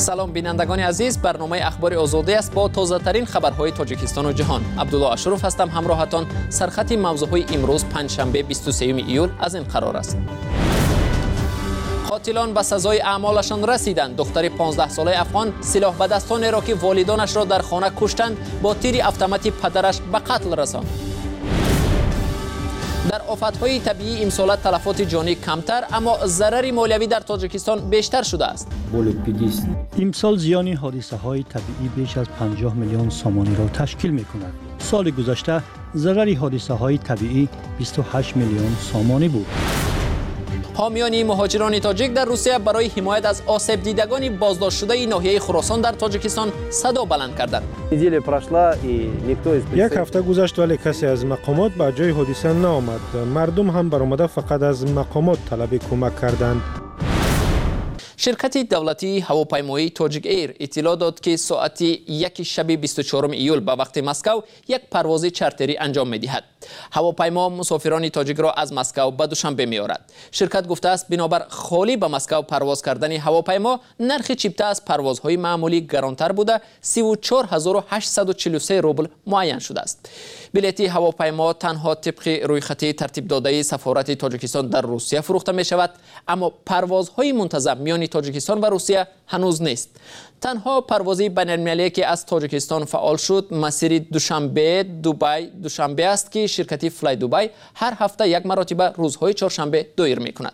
سلام بینندگان عزیز، برنامه اخبار آزادی است با تازه ترین خبرهای تاجیکستان و جهان. عبدالله اشرف هستم، همراهتان. سرخط موضوعهای امروز پنجشنبه 23 ایول از این قرار است. قاتلان به سزای اعمالشان رسیدند. دختر 15 ساله افغان سلاح به دستان را که والدانش را در خانه کشتند با تیر اتومات پدرش به قتل رساند. در آفت‌های طبیعی امسال تلفات جانی کمتر اما ضرر مالیوی در تاجیکستان بیشتر شده است. امسال زیان حادثه‌های طبیعی بیش از 50 میلیون سامانی را تشکیل می‌کند. سال گذشته ضرر حادثه‌های طبیعی 28 میلیون سامانی بود. حامیان مهاجران تاجیک در روسیه برای حمایت از آسیب دیدگان بازداشت شده ناحیه خراسان در تاجیکستان صدا بلند کردند. یک هفته گذشت ولی کسی از مقامات به جای حادثه نآمد. مردم هم برآمده فقط از مقامات طلب کمک کردند. شرکت دولتی هواپیمایی تاجیک ایر اطلاع داد که ساعت 1 شب 24 ایول به وقت مسکو یک پرواز چارتری انجام می‌دهد. هواپیما مسافران تاجیک را از مسکو به دوشنبه می‌آورد. شرکت گفته است بنابر خالی به مسکو پرواز کردن هواپیما نرخ چیپته از پروازهای معمولی گرانتر بوده 34843 روبل معین شده است. بلیط هواپیما تنها طبق رویخط ترتیب داده سفارت تاجیکستان در روسیه فروخته می شود، اما پروازهای منتظم میان تاجیکستان و روسیه هنوز نیست. تنها پرواز بین‌المللی که از تاجیکستان فعال شد مسیر دوشنبه است که شرکت فلای دوبای هر هفته یک مرتبه روزهای چهارشنبه دایر می کند.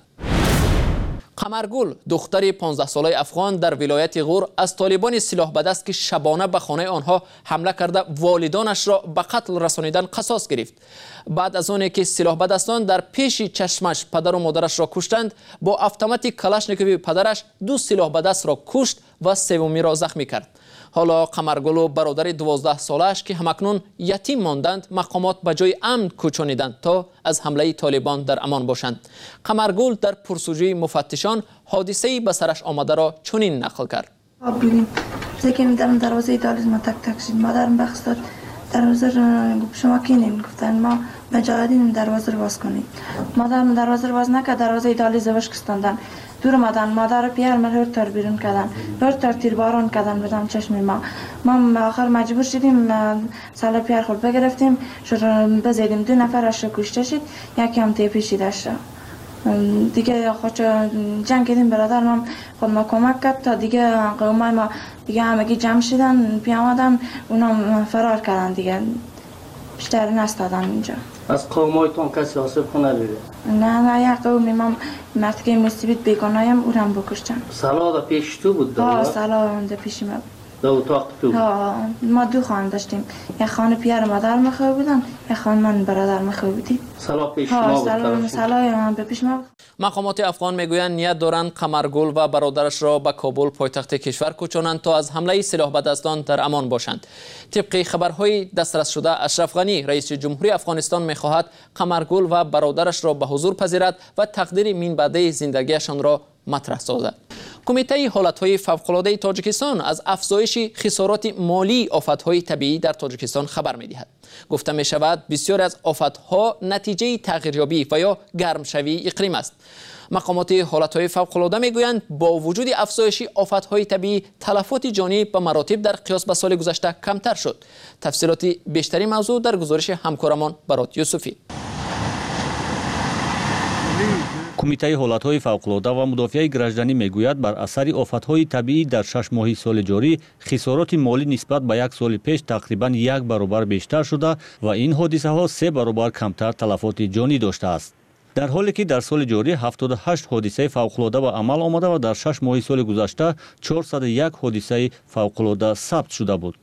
قمرگل دختر 15 ساله افغان در ولایت غور از طالبان سلاح به دست که شبانه به خانه آنها حمله کرده والدانش را به قتل رسانیدن قصاص گرفت. بعد از آنکه سلاح به دستان در پیش چشمش پدر و مادرش را کشتند، با اتومات کلاشنیکوف پدرش 2 سلاح به دست را کشت و سومی را زخمی کرد. حالا قمرگل و برادر 12 سالش که همکنون یتیم ماندند مقامات به جای امن کوچانیدند تا از حمله طالبان در امان باشند. قمرگل در پرسجوی مفتشان حادثه‌ای به سرش آمده را چنین نقل کرد. بودیم زکی میدارم دروازه دالیز ما تک تک شد. مادرم بخش داد دروازه رو شما کینین گفتن ما مجاهدین دروازه رو باز کنید. مادرم دروازه رو باز نکرد، دروازه دالیز وش کستاندن. دور مادن مادر پیار من هر تر بیرون کردن، هر تر تیرباران کردن بدم چشم ما آخر مجبور شدیم سال پیار خود بگرفتیم شروع بزدیم. 2 نفرش کشته شد، یکی هم تیپی شده شد. دیگه خود جنگ کردیم برادرم خود ما کمک کرد تا دیگه قومای ما دیگه همگی جمع شدن بیامدن اونا فرار کردن دیگه بیشتر نستادن اینجا. از قومایتون کسی آسیب خونه دیده؟ نه یک قومی ما مرتکه مصیبت بیگانایم او هم بکشتن. سلا دا پیش تو بود؟ ها سلا دا پیش ما بود. دا اتاق تو؟ ها ما 2 خانه داشتیم، یک خانه پیار مادر مخواه بودن، یک خانه من برادر مخواه بودیم. سلا پیش ما بود؟ سلا به پیش ما بود. مقامات افغان میگویند نیت دارند قمرگل و برادرش را به کابل پایتخت کشور کوچانند تا از حمله سلاح به دستان در امان باشند. طبق خبرهای دسترس شده اشرف غنی رئیس جمهوری افغانستان میخواهد قمرگل و برادرش را به حضور پذیرد و تقدیر من بعده زندگیشان را مطرح سازد. کمیته حالتهای فوق‌العاده تاجیکستان از افزایش خسارات مالی آفت‌های طبیعی در تاجیکستان خبر می‌دهد. گفته می‌شود بسیار از آفت‌ها نتیجه تغییریابی و یا گرمشوی اقلیم است. مقامات حالتهای فوق‌العاده می‌گویند با وجود افزایش آفت‌های طبیعی تلفات جانی به مراتب در قیاس به سال گذشته کمتر شد. تفصیلات بیشتری موضوع در گزارش همکارمان برات یوسفی. کمیته حالتهای فوق‌العاده و مدافع گراجدانی میگوید بر اثر آفت‌های طبیعی در 6 ماهی سال جاری خسارات مالی نسبت به 1 سال پیش تقریباً 1 برابر بیشتر شده و این حادثه‌ها 3 برابر کمتر تلفات جانی داشته است. در حالی که در سال جاری 78 حادثه فوق‌العاده به عمل آمده و در 6 ماهی سال گذشته 401 حادثه فوق‌العاده ثبت شده بود.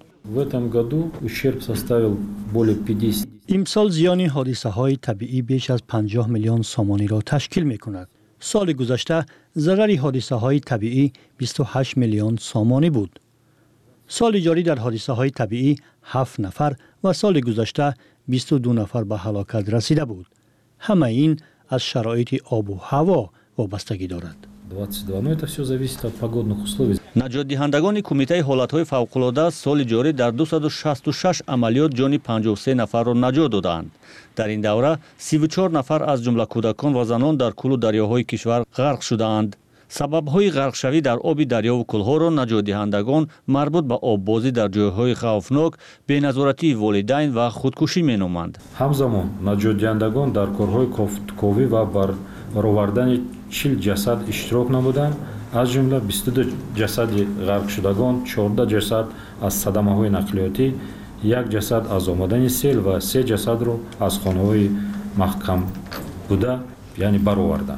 امسال زیان حادثه‌های طبیعی بیش از 50 میلیون سامانی را تشکیل می‌کند. سال گذشته ضرر حادثه‌های طبیعی 28 میلیون سامانی بود. سال جاری در حادثه‌های طبیعی 7 نفر و سال گذشته 22 نفر به هلاکت رسیده بود. همه این از شرایط آب و هوا وابستگی دارد. 22. Но это все зависит от погодных условий. نجات دهندگان کمیته حالتهای فوق‌العاده سال جاری در 266 عملیات جان 53 نفر را نجات دادند. در این دوره 34 نفر از جمله کودکان و زنان در کل دریاهای کشور غرق شدند. сабабҳои ғарқшавӣ дар оби дарёву кӯлҳоро наҷотдиҳандагон марбут ба оббозӣ дар ҷойҳои хавфнок, беназоратии волидайн ва худкушӣ меноманд. ҳамзамон наҷотдиҳандагон дар корҳои кофтковӣ ва баровардани 40 ҷасад иштирок намуданд, аз ҷумла 22 ҷасади ғарқшудагон, 14 ҷасад аз садамаҳои нақлиётӣ, 1 ҷасад аз омадани сел ва 3 ҷасадро аз хонаҳои маҳкам буда яъне бароварданд.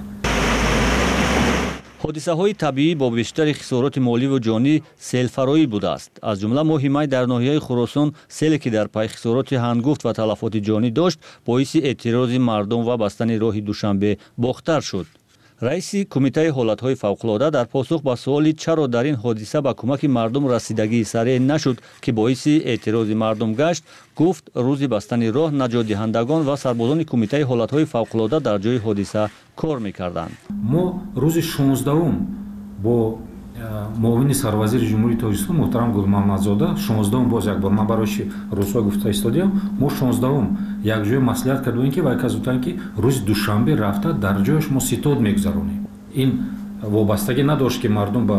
ҳодисаҳои табиӣ бо бештари хисороти моливу ҷонӣ селфароӣ будааст. Аз ҷумла моҳи май дар ноҳияи Хӯросон селе ки дар пай хисороти ҳангуфт ва талафоти ҷонӣ дошт, боиси эътирози мардум ва бастани роҳи Душанбе бохтар шуд. раиси кумитаи ҳолатҳои фавқулодда дар посух ба суоли чаро дар ин ҳодиса ба кӯмаки мардум расидагии сареъ нашуд ки боиси эътирози мардум гашт, гуфт рӯзи бастани роҳ наҷотдиҳандагон ва сарбозони кумитаи ҳолатҳои фавқулодда дар ҷои ҳодиса кор мекарданд. мо рӯзи 16 бо муовини сарвазири ҷумҳурии Тоҷикистон муҳтарам Гулмаҳмадзода 16 боз якбор ман барои рӯзҳо гуфта истодиям, мо 16 якҷоя маслиҳат кардем ки вай казутан ки рӯзи душанбе рафта дар ҷояш мо ситод мегузаронем. ин вобастагӣ надошт ки мардум ба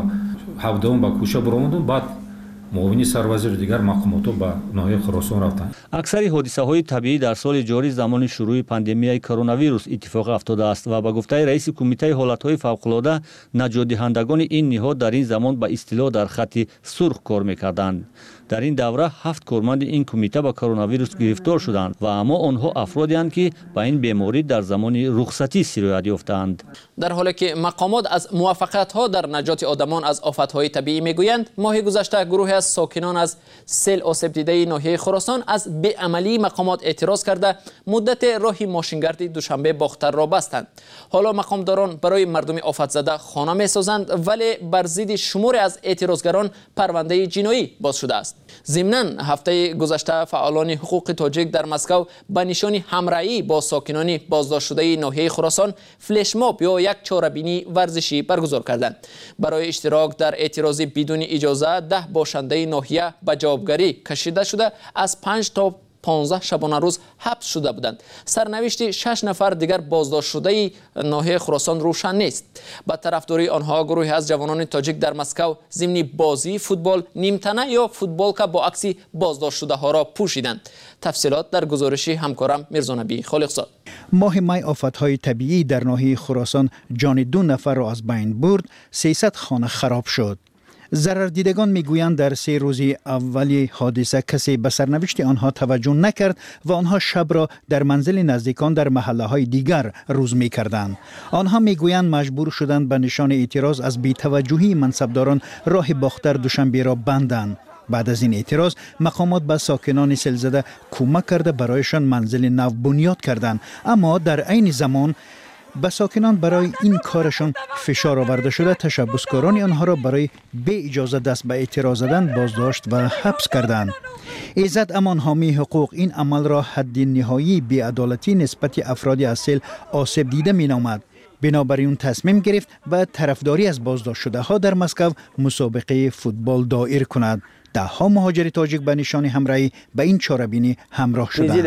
17 ба кӯча биромаданд, баъд муовини сарвазири дигар мақомото ба ноҳияи Хӯросон рафтанд. аксари ҳодисаҳои табиӣ дар соли ҷорӣ замони шурӯи пандемияи коронавирус иттифоқ афтодааст ва ба гуфтаи раиси кумитаи ҳолатҳои фавқулодда наҷотдиҳандагони ин ниҳод дар ин замон ба истилоъ дар хатти сурх кор мекарданд. дар ин давра 7 корманди ин кумита ба коронавирус гирифтор шуданд ва аммо онҳо афродеанд ки ба ин беморӣ дар замони рухсатӣ сироят ёфтаанд. дар ҳоле ки мақомот аз муваффақиятҳо дар наҷоти одамон аз офатҳои табиӣ мегӯянд, моҳи гузашта гурӯҳе аз сокинон аз сел осебдидаи ноҳияи Хӯросон аз беамалии мақомот эътироз карда муддате роҳи мошингарди Душанбе бохтарро бастанд. ҳоло мақомдорон барои мардуми офатзада хона месозанд, вале бар зидди шумуре аз эътирозгарон парвандаи ҷиноӣ боз шудааст. зимнан ҳафтаи гузашта фаъолони ҳуқуқи тоҷик дар Москав ба нишони ҳамраҳӣ бо сокинони боздоштшудаи ноҳияи Хӯросон флешмоб ё як чорабинии варзишӣ баргузор карданд. барои иштирок дар эътирози бидуни иҷоза 10 бошандаи ноҳия ба ҷавобгарӣ кашида шуда аз 5 то 15 шабонарӯз ҳабс шуда буданд. сарнавишти 6 нафар дигар боздоштшудаи ноҳияи Хӯросон рӯшан нест. ба тарафдории онҳо гурӯҳе аз ҷавонони тоҷик дар Москав зимни бозии футбол нимтана ё футболка бо акси боздоштшудаҳоро пӯшиданд. тафсилот дар гузориши ҳамкорам Мирзонабии Холиқзод. моҳи май офатҳои табиӣ дар ноҳияи Хӯросон ҷони 2 нафарро аз байн бурд, 300 хона хароб шуд. зарардидагон мегӯянд дар 3 рӯзи аввали ҳодиса касе ба сарнавишти онҳо таваҷҷӯҳ накард ва онҳо шабро дар манзили наздикон дар маҳаллаҳои дигар рӯз мекарданд. онҳо мегӯянд маҷбур шуданд ба нишони эътироз аз бетаваҷҷӯҳии мансабдорон роҳи бохтар Душанберо банданд. баъд аз ин эътироз мақомот ба сокинони селзада кӯмак карда барояшон манзили нав бунёд карданд, аммо дар айни замон ба сокинон барои ин корашон фишор оварда шуда ташаббускорони онҳоро барои беиҷоза даст ба эътироз задан боздошт ва ҳабс карданд. Иззат Амон ҳомии ҳуқуқ ин амалро ҳадди ниҳоии беадолатӣ нисбати афроди аз сел осеб дида меномад. бинобар ин тасмим гирифт ба тарафдорӣ аз боздоштшудаҳо дар Москав мусобиқаи футбол доир кунад. даҳҳо муҳоҷири тоҷик ба нишони ҳамраҳӣ ба ин чорабинӣ ҳамроҳ шуданд.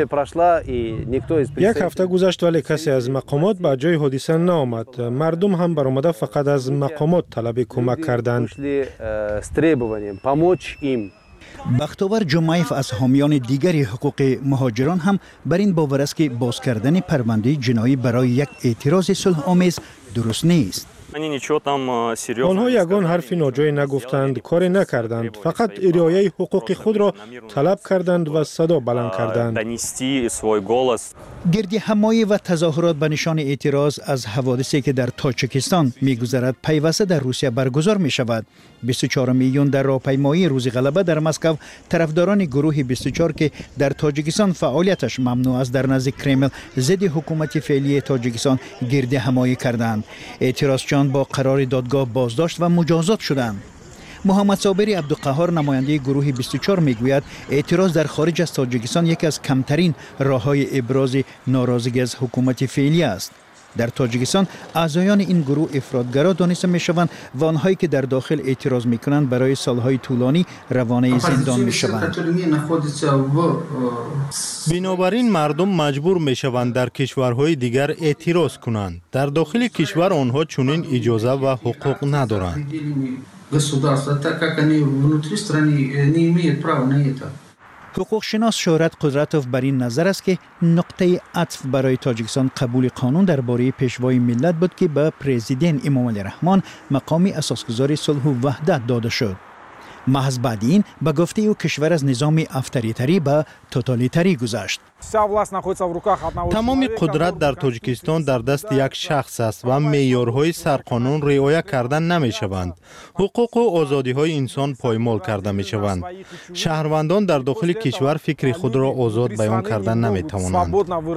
як ҳафта гузашт вале касе аз мақомот ба ҷои ҳодиса наомад. мардум ҳам баромада фақат аз мақомот талаби кӯмак карданд. бахтовар ҷумаев аз ҳомиёни дигари ҳуқуқи муҳоҷирон ҳам бар ин бовар аст ки боз кардани парвандаи ҷиноӣ барои як эътирози сулҳомез дуруст нест. онҳо ягон ҳарфи ноҷое нагуфтанд, коре накарданд, фақат риояи ҳуқуқи худро талаб карданд ва садо баланд карданд. гирдиҳамоӣ ва тазоҳурот ба нишони эътироз аз ҳаводисе ки дар Тоҷикистон мегузарад пайваста дар Русия баргузор мешавад. 24 июн дар роҳпаймоии рӯзи ғалаба дар Москав тарафдорони гурӯҳи 24 ки дар Тоҷикистон фаъолияташ мамнӯъ аст дар назди Кремл зидди ҳукумати феълии Тоҷикистон гирдиҳамоӣ карданд. эътирозчиён бо қарори додгоҳ боздошт ва муҷозот шуданд. муҳаммад собири абдуқаҳҳор намояндаи гурӯҳи 24 мегӯяд эътироз дар хориҷ аз Тоҷикистон яке аз камтарин роҳҳои ибрози норозигӣ аз ҳукумати феълӣ аст. در تاجیکستان اعضایان این گروه افراطگرا دانسته میشوند و آنهایی که در داخل اعتراض میکنند برای سالهای طولانی روانه زندان میشوند. بنابراین مردم مجبور میشوند در کشورهای دیگر اعتراض کنند. در داخل کشور آنها چنین اجازه و حقوق ندارند. حقوق شناس شهرت قدرتوف بر این نظر است که نقطه عطف برای تاجیکستان قبول قانون درباره پیشوای ملت بود که به پرزیدنت امام علی رحمان مقام اساسگذار صلح و وحدت داده شد. محض بعد این به گفته او کشور از نظام افطاریتری به توتالیتری گذشت. تمام قدرت در تاجیکستان در دست یک شخص است و معیارهای سرقانون رعایت کردن نمی شوند. حقوق و آزادی های انسان پایمال کرده می شوند. شهروندان در داخل کشور فکر خود را آزاد بیان کردن نمی توانند.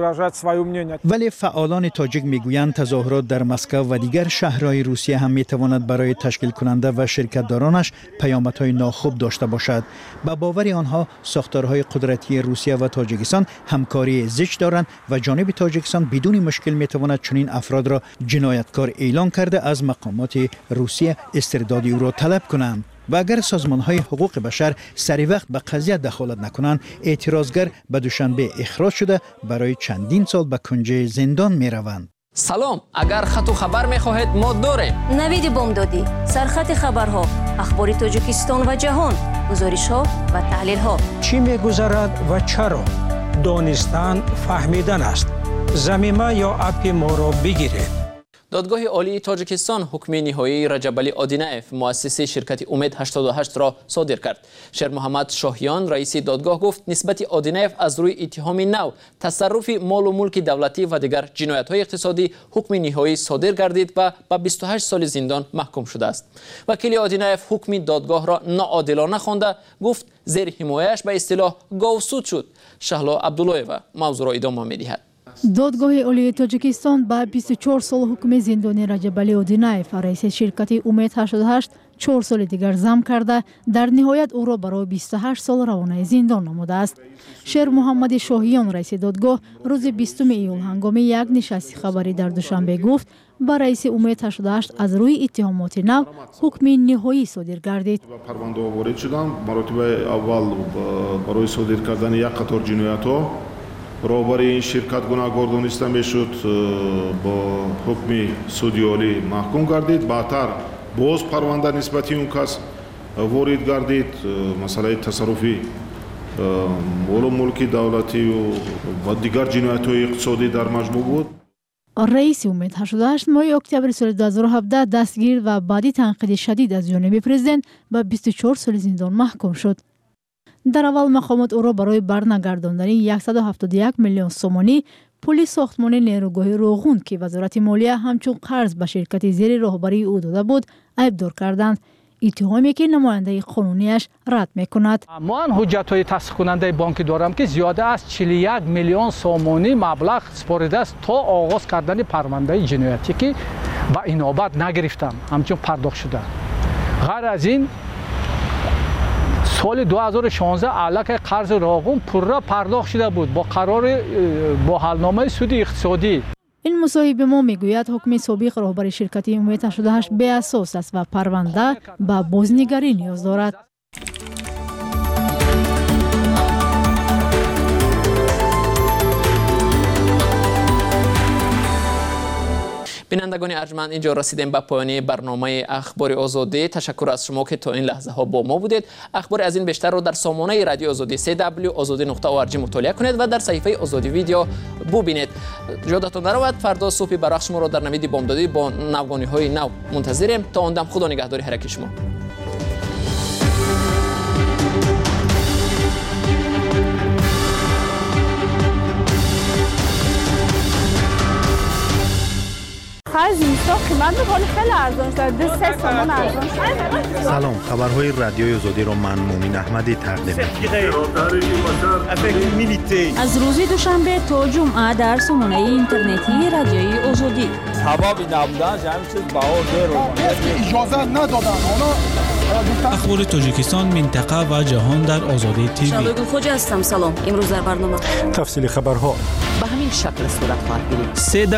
ولی فعالان تاجیک می گویند تظاهرات در مسکو و دیگر شهرهای روسیه هم می تواند برای تشکیل کننده و شرکتدارانش پیامدهای ناخوب داشته باشد. با باور آنها ساختارهای قدرتی روسیه و تاجیکستان همکاری زشت دارند و جانب تاجیکستان بدون مشکل میتواند چنین افراد را جنایتکار اعلام کرده از مقامات روسیه استرداد او را طلب کنند. و اگر سازمان‌های حقوق بشر سری وقت به قضیه دخالت نکنند، اعتراضگر به دوشنبه اخراج شده برای چندین سال به کنج زندان میروند. سلام، اگر خط و خبر میخواهید ما داریم. نوید بامدادی، سرخط خبرها، اخبار تاجیکستان و جهان، گزارش‌ها و تحلیل‌ها. چی می‌گذرد و چرا؟ دانستن فهمیدن است. ضمیمه یا اپ ما را بگیرید. دادگاه عالی تاجیکستان حکم نهایی رجب علی آدینایف مؤسس شرکت امید 88 را صادر کرد. شیر محمد شاهیان رئیس دادگاه گفت نسبت آدینایف از روی اتهام نو تصرف مال و ملک دولتی و دیگر جنایت‌های اقتصادی حکم نهایی صادر گردید و به 28 سال زندان محکوم شده است. وکیل آدینایف حکم دادگاه را ناعادلانه خوانده گفت زیر حمایه‌اش به اصطلاح گاوسود شد. شهلا عبدالله‌وا موضوع را ادامه می‌دهد. دادگاه عالی تاجیکستان با 24 سال حکم زندانی رجب علی آدینایف رئیس شرکت امید 88 4 سال دیگر زم کرده در نهایت او را برای 28 سال روانه زندان نموده است. شیر محمد شاهیان رئیس دادگاه روز 20 ایول هنگام یک نشست خبری در دوشنبه گفت با رئیس امید 88 از روی اتهامات نو حکم نهایی صادر گردید. پرونده وارد شدند. مراتب اول برای صادر کردن یک قطار جنایت‌ها برابر این شرکت گناهکار دانسته میشد با حکم سودی عالی محکوم گردید. بعدتر باز پرونده نسبتی اون کس وارد گردید. مسئله تصرفی مال و ملک دولتی و دیگر جنایت‌های اقتصادی در مجموع بود. رئیس امید 88 ماه اکتبر سال 2017 دستگیر و بعدی تنقید شدید از جانب پرزیدنت به 24 سال زندان محکوم شد. در اول مقامات او را برای برنگرداندن 171 میلیون سومانی پول ساختمان نیروگاه روغون که وزارت مالیه همچون قرض به شرکت زیر راهبری او داده بود ایبدار کردند. اتهامی که نماینده قانونیش رد میکند. من حجت‌های تصدیق کننده بانک دارم که زیاده از 41 میلیون سومانی مبلغ سپرده است تا آغاز کردن پرونده جنایتی که با اینابت نگرفتم همچون پرداخت شده. غیر از این سال 2016 علک قرض راغون پورا پرداخت شده بود با حلنامه سود اقتصادی. این مصاحبه به ما میگوید حکم سابق راهبر شرکت امید 88 بی اساس است و پرونده به بازنگری نیاز دارد. بینندگان ارجمند، اینجا رسیدیم به پایان برنامه اخبار آزادی. تشکر از شما که تا این لحظه ها با ما بودید. اخبار از این بیشتر رو در سامانه رادیو آزادی www.azadi.org مطالعه کنید و در صفحه آزادی ویدیو ببینید. یادتان نرود فردا صبح برخش ما را در نوید بامدادی با نوگانی های نو منتظریم. تا آن دم خدا نگهداری حرکت شما. خرج اینستا قیمت می‌کنه خیلی ارزان شده 3 تومان ارزان شده. سلام، خبرهای رادیوی آزادی را من مومین احمدی تقدیم می‌کنم. از روز دوشنبه تا جمعه در سامانه اینترنتی رادیوی آزادی. سبب نبودن همین چیز باور رو اجازه ندادن. اخبار تاجیکستان، منطقه و جهان در آزادی تیوی. شادو خوج هستم. سلام. امروز در برنامه تفصیل خبرها. به همین شکل صورت خواهد گرفت.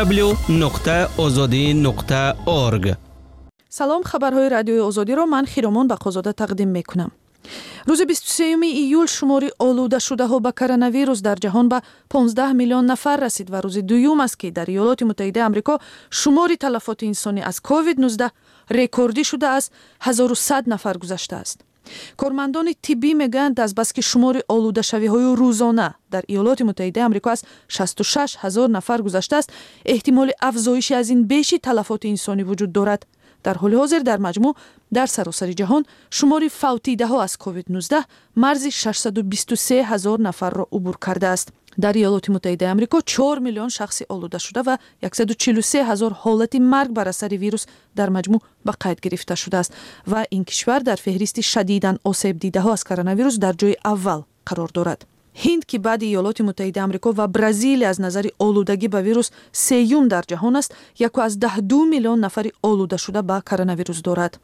www.azadi.org. سلام، خبرهای رادیوی آزادی را من خیرامان بقازاده تقدیم میکنم. روز 23 ایول شماری آلوده شده ها به کرونا در جهان به 15 میلیون نفر رسید و روز دوم است که در ایالات متحده آمریکا شماری تلفات انسانی از کووید 19 رکوردی شده از 1100 نفر گذشته است. کارمندان طبی میگویند از بس که شمار آلوده شوی های روزانه در ایالات متحده آمریکا از 66,000 نفر گذشته است، احتمال افزایشی از این بیشی تلفات انسانی وجود دارد. در حال حاضر در مجموع در سراسر جهان شماری فوتیده ها از کووید 19 مرز 623,000 نفر را عبور کرده است. در ایالات متحده آمریکا 4 میلیون شخص آلوده شده و 143,000 حالت مرگ بر اثر ویروس در مجموع به قید گرفته شده است و این کشور در فهرست شدیداً آسیب دیده ها از کرونا ویروس در جای اول قرار دارد. هند که بعد ایالات متحده آمریکا و برزیل از نظر آلودگی به ویروس سوم در جهان است، 1.2 میلیون نفر آلوده شده به کرونا ویروس دارد.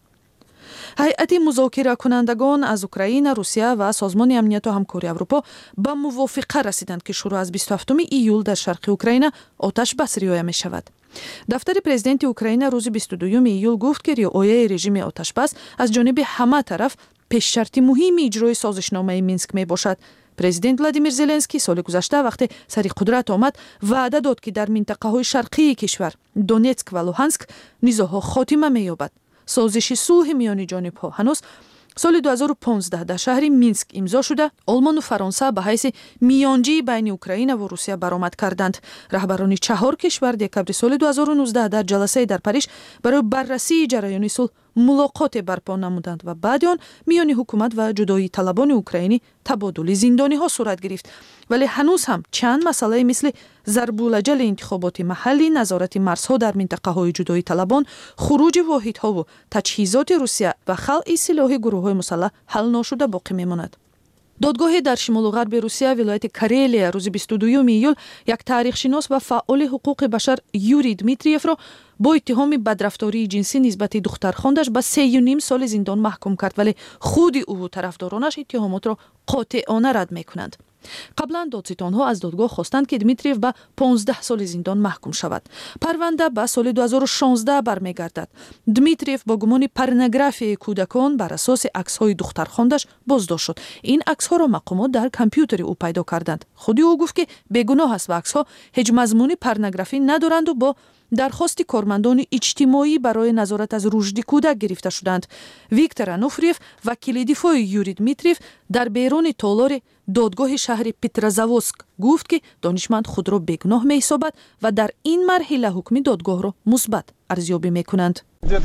هیئت مذاکره کنندگان از اوکراین، روسیه و سازمان امنیت و همکاری اروپا به موافقه رسیدند که شروع از 27 ایول در شرق اوکراین آتش بس رعایت می شود. دفتر پرزیدنت اوکراین روز 22 ایول گفت که رعایت رژیم آتش بس از جانب همه طرف پیش شرط مهم اجرای سازشنامه مینسک می باشد. پرزیدنت ولادیمیر زلنسکی سال گذشته وقتی سر قدرت آمد وعده داد که در منطقه های شرقی کشور دونتسک و لوهانسک نزاع‌ها خاتمه می‌یابد. سازش صلح میان جانب‌ها هنوز سال 2015 در شهر مینسک امضا شده. آلمان و فرانسه به حیث میانجی بین اوکراین و روسیه برآمد کردند. رهبران 4 کشور دکبر سال 2019 در جلسه در پاریس برای بررسی جریان صلح ملاقات برپا نمودند و بعد آن میان حکومت و جدایی طلبان اوکراینی تبادل زندانی ها صورت گرفت. ولی هنوز هم چند مسئله مثل ضرب‌الجل انتخابات محلی، نظارت مرزها در منطقه های جدایی طلبان، خروج واحدها و تجهیزات روسیه و خلع سلاح گروه های مسلح حل نشده باقی میماند. دادگاه در شمال و غرب روسیه ولایت کرلیا روز 22 ایول یک تاریخ‌شناس و فعال حقوق بشر یوری دمیتریف را با اتهام بدرفتاری جنسی نسبت دخترخواندش به 3.5 سال زندان محکوم کرد، ولی خود او و طرفدارانش اتهامات را قاطعانه رد می‌کنند. قبلا دادستانها از دادگاه خواستند که دمیتریف به 15 سال زندان محکوم شود. پرونده به سال 2016 برمیگردد. دمیتریف با گمان پورنوگرافی کودکان بر اساس عکس‌های دخترخواندش بازداشت شد. این عکس‌ها را مقامات در کامپیوتر او پیدا کردند. خود او گفت که بیگناه است و عکس‌ها هیچ مضمون پورنوگرافی ندارند و با درخواست کارمندان اجتماعی برای نظارت از رشد کودک گرفته شدند. ویکتور انوفریف وکیل دفاع یوری دمیتریف در بیرون تالار دادگاه شهر پترزاوسک گفت که دانشمند خود را بیگناه می‌حسابد و در این مرحله حکم دادگاه را مثبت ارزیابی می‌کنند.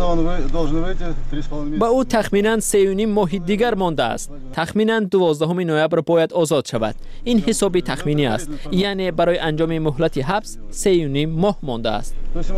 با او تخمیناً 3.5 ماه دیگر مانده است. تخمیناً 12 نوامبر باید آزاد شود. این حسابی تخمینی است، یعنی برای انجام مهلت حبس 3.5 ماه مانده است.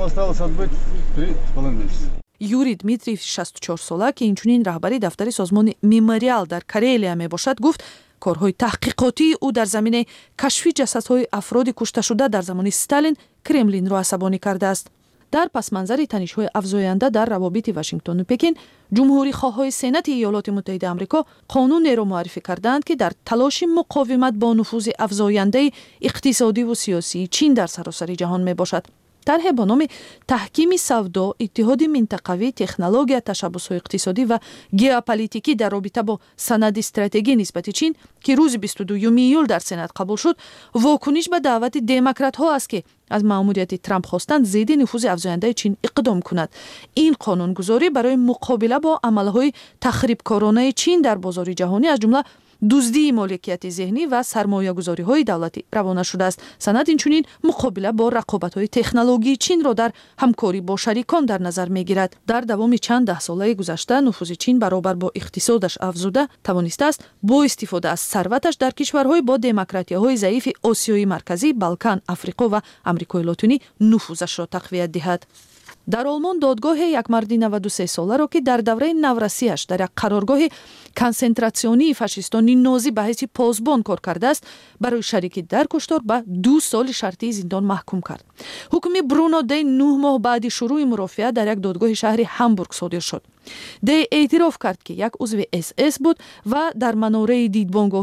یوری دمیتریف 64 ساله که اینچنین رهبری دفتر سازمان مموریال در کرلیا میباشد گفت کارهای تحقیقاتی او در زمینه کشف جسدهای افراد کشته شده در زمان استالین کرملین را عصبانی کرده است. در پس منظر تنش‌های افزاینده در روابط واشنگتن و پکین، جمهوری خواهای سنت ایالات متحده آمریکا قانون را معرفی کردند که در تلاش مقاومت با نفوذ افزاینده اقتصادی و سیاسی چین در سراسر جهان میباشد. طرح با نام تحکیم سودا، اتحاد منطقوی، تکنولوژی، تشبث‌های اقتصادی و ژئوپلیتیکی در رابطه با سند استراتژی نسبت چین که روز 22 ایول در سنات قبول شد، واکنش به دعوت دموکرات‌ها است که از مأموریت ترامپ خواستند ضد نفوذ افزاینده چین اقدام کند. این قانونگذاری برای مقابله با عمل‌های تخریبکارانه چین در بازار جهانی از جمله دزدی مالکیت ذهنی و سرمایه‌گذاری‌های دولتی روانه شده است. سند اینچنین مقابله با رقابت‌های تکنولوژی چین را در همکاری با شریکان در نظر می‌گیرد. در دوام چند ده ساله گذشته نفوذ چین برابر با اقتصادش افزوده توانسته است با استفاده از ثروتش در کشورهای با دموکراتی‌های ضعیف آسیای مرکزی، بالکان، آفریقا و آمریکای لاتینی نفوذش را تقویت دهد. در آلمان دادگاه یک مرد 93 ساله را که در دوره نورسیش در یک قرارگاه کنسنتراسیونی فاشیستانی نازی به حیث پاسبان کار کرده است، برای شریک در کشتار به 2 سال شرطی زندان محکوم کرد. حکم برونو دی 9 ماه بعد شروع مرافعه در یک دادگاه شهر هامبورگ صادر شد. دی اعتراف کرد که یک عضو SS بود و در مناره دیدبانگاهی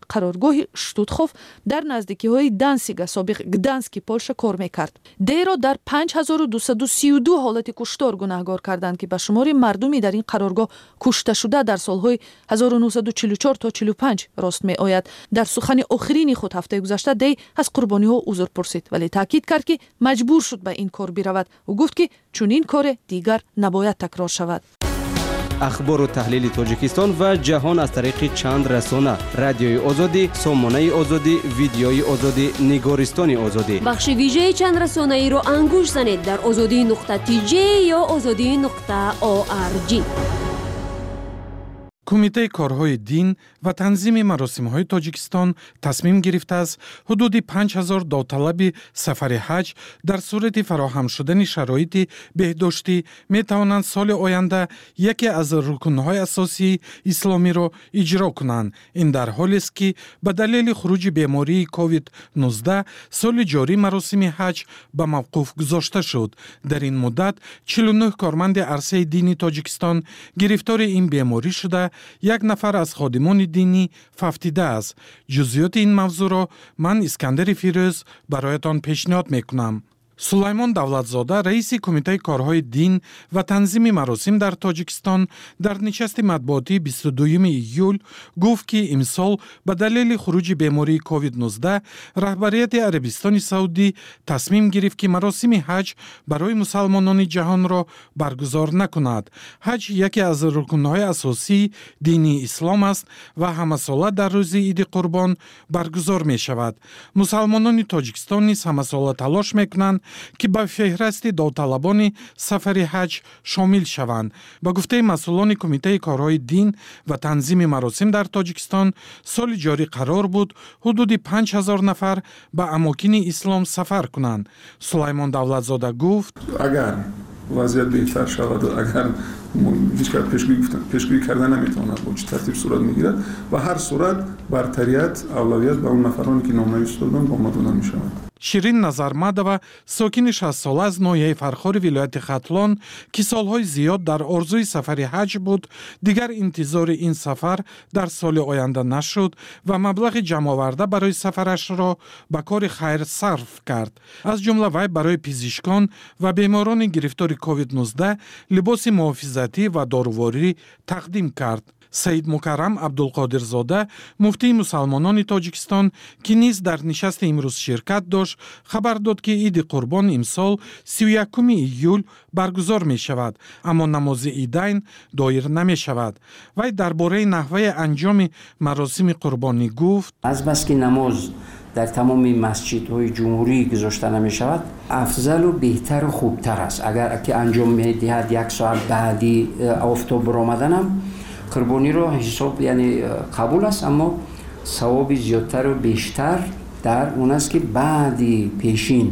қароргоҳи Штутхоф дар наздикиҳои Дансига, собиқ Гдански, Полша кор мекард. Деро дар 5232 ҳолати куштор гунаҳгор карданд ки ба шумори мардуми дар ин қароргоҳ кушташуда дар солҳои 1944 то 45 рост меояд. Дар сухани охирини худ ҳафтаи гузашта Дей аз қурбониҳо узр пурсид, вале таъкид кард ки маҷбур шуд ба ин кор биравад. ӯ гуфт ки чунин коре дигар набояд такрор шавад. ахбору таҳлили Тоҷикистон ва ҷаҳон аз тариқи чанд расона: радиои озодӣ, сомонаи озодӣ, видеои озодӣ, нигористони озодӣ. бахши вижаи чанд расонаиро ангуш занед дар озодӣ.tj ё озодӣ.org. кумитаи корҳои дин ва танзими маросимҳои Тоҷикистон тасмим гирифтааст ҳудуди 5000 довталаби сафари ҳаҷ дар сурати фароҳам шудани шароити беҳдоштӣ метавонанд соли оянда яке аз рукнҳои асосии исломиро иҷро кунанд. ин дар ҳолест ки ба далели хуруҷи бемории COVID-19 соли ҷорӣ маросими ҳаҷ ба мавқуф гузошта шуд. дар ин муддат 49 корманди арсаи дини Тоҷикистон гирифтори ин беморӣ шуда, як нафар аз ходимони динӣ фавтидааст. ҷузъиёти ин мавзӯъро ман Искандари Фирӯз бароятон пешниҳод мекунам. Сулаймон Давлатзода, раиси кумитаи корҳои дин ва танзими маросим дар Тоҷикистон, дар нишасти матбуотии 22 июл гуфт ки имсол ба далели хуруҷи бемории COVID-19 раҳбарияти Арабистони Саудӣ тасмим гирифт ки маросими ҳаҷ барои мусалмонони ҷаҳонро баргузор накунад. ҳаҷ яке аз рукнҳои асосии дини ислом аст ва ҳамасола дар рӯзи Иди Қурбон баргузор мешавад. Мусалмонони Тоҷикистон низ ҳамасола талош мекунанд ки ба феҳрасти довталабони сафари ҳаҷ шомил шаванд. Ба гуфтаи масъулони кумитаи корҳои дин ва танзими маросим дар Тоҷикистон, соли ҷорӣ қарор буд ҳудуди 5000 нафар ба амокини ислом сафар кунанд. Сулаймон Давлатзода гуфт: агар вазъият беҳтар шавад, агар ҳеҷ кас пешгӯӣ карда наметавонад бо чӣ тартиб сурат мегирад, ва ҳар сурат бартарият, авлавият ба он нафароне ки номнавист доданд ба мо дода мешавад. Ширин Назармадова, сокини 60 сола аз ноҳияи Фархори вилояти Хатлон, ки солҳои зиёд дар орзуи сафари ҳаҷ буд, дигар интизори ин сафар дар соли оянда нашуд ва маблағи ҷамъоварда барои сафарашро ба кори хайр сарф кард. аз ҷумла вай барои пизишкон ва беморони гирифтори COVID-19 либоси муҳофизатӣ ва доруворӣ тақдим кард. Саид Мукаррам Абдулқодирзода, муфтии мусалмонони Тоҷикистон, ки низ дар нишасти имрӯз ширкат дошт, хабар дод ки Иди Қурбон имсол 31 июл баргузор мешавад, аммо намози Идайн доир намешавад. Вай дар бораи наҳваи анҷоми маросими қурбонӣ гуфт: аз баски намоз дар тамоми масҷидҳои ҷумҳурӣ гузошта намешавад, афзалу беҳтару хубтар аст. агар ки анҷом медиҳад 1 соат баъди офтоб баромаданам, қурбониро ҳисоб яъне қабул аст, аммо савоби зиёдтару бештар дар он аст ки баъди пешин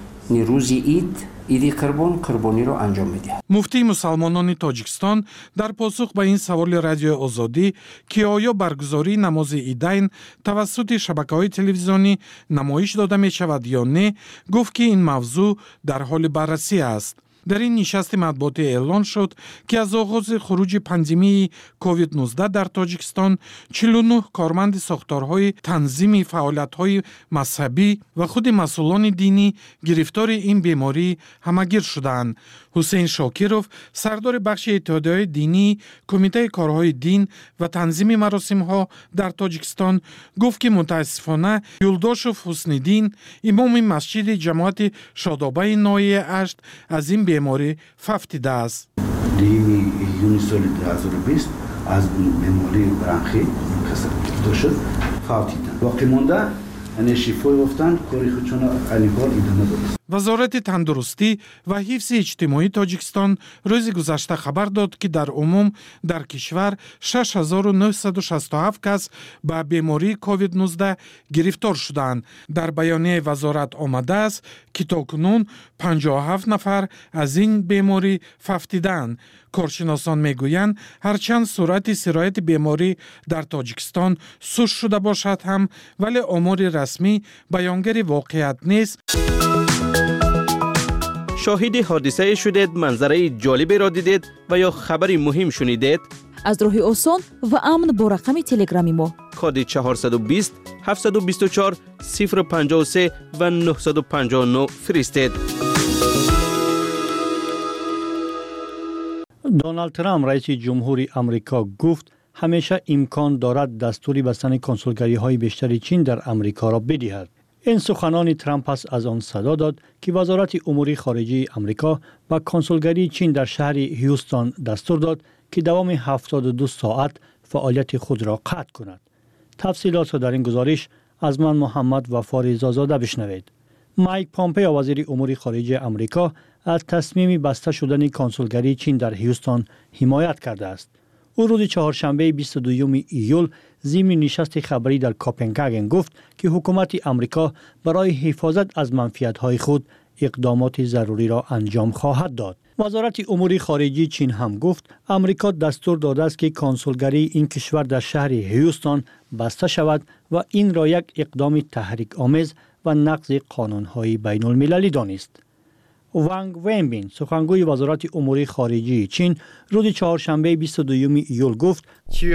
рӯзи иди қурбон қурбониро анҷом медиҳад. муфтии мусалмонони Тоҷикистон дар посух ба ин саволи радиои Озодӣ ки оё баргузории намози Идайн тавассути шабакаҳои телевизионӣ намоиш дода мешавад ё не, гуфт ки ин мавзӯъ дар ҳоли баррасӣ аст. дар ин нишасти матбуотӣ эълон шуд ки аз оғози хуруҷи пандемияи COVID-19 дар Тоҷикистон 49 корманди сохторҳои танзими фаъолиятҳои мазҳабӣ ва худи масъулони динӣ гирифтори ин беморӣ ҳамагир шуданд. ҳусейн Шокиров, сардори бахши иттиҳодияҳои динии кумитаи корҳои дин ва танзими маросимҳо дар Тоҷикистон, гуфт ки мутаассифона Юлдошев Ҳусниддин, имоми масҷиди ҷамоати Шодобаи ноҳияи Ашт, аз ин беморӣ фавтидааст. Дими июни соли 2020 аз бемории бронхит гирифтор шуд, фавтиданд. Боқӣ монда шифо ёфтанд, кори худшона айниҳол идома доданд. вазорати тандурустӣ ва ҳифзи иҷтимоии Тоҷикистон рӯзи гузашта хабар дод ки дар умум дар кишвар 6967 кас ба бемории COVID-19 гирифтор шуданд. дар баёнияи вазорат омадааст ки токунун 57 нафар аз ин беморӣ фавтиданд. коршиносон мегӯянд, ҳарчанд суръати сирояти беморӣ дар Тоҷикистон суст шуда бошад ҳам, вале омори расмӣ баёнгари воқеият нест. شاهد حادثه شدید، منظره جالبی را دیدید و یا خبری مهم شنیدید؟ аз роҳи осон ва амн бо рақами телеграми мо. коди 420 724 053 و 959 فرستید. دونالد ترامپ رئیس جمهوری آمریکا گفت همیشه امکان دارد دستوری بستن کنسولگری‌های بیشتری چین در آمریکا را بدهد. این سخنان ترامپ است از آن صدا داد که وزارت امور خارجه آمریکا با کنسولگری چین در شهر هیوستن دستور داد که دوام 72 ساعت فعالیت خود را قطع کند. تفصیلات را در این گزارش از من محمد وفا رضازاده بشنوید. مایک پامپئو وزیر امور خارجه آمریکا از تصمیم بسته شدن کنسولگری چین در هیوستن حمایت کرده است. او روز چهارشنبه 22 ایول ضمن نشست خبری در کوپنهاگن گفت که حکومت آمریکا برای حفاظت از منفعت‌های خود اقدامات ضروری را انجام خواهد داد. وزارت امور خارجه چین هم گفت آمریکا دستور داده است که کنسولگری این کشور در شهر هیوستن بسته شود و این را یک اقدام تحریک آمیز و نقض قانون‌های بین المللی دانست. وانگ وینبین سخنگوی وزارت امور خارجه چین روز چهارشنبه 22 ایول گفت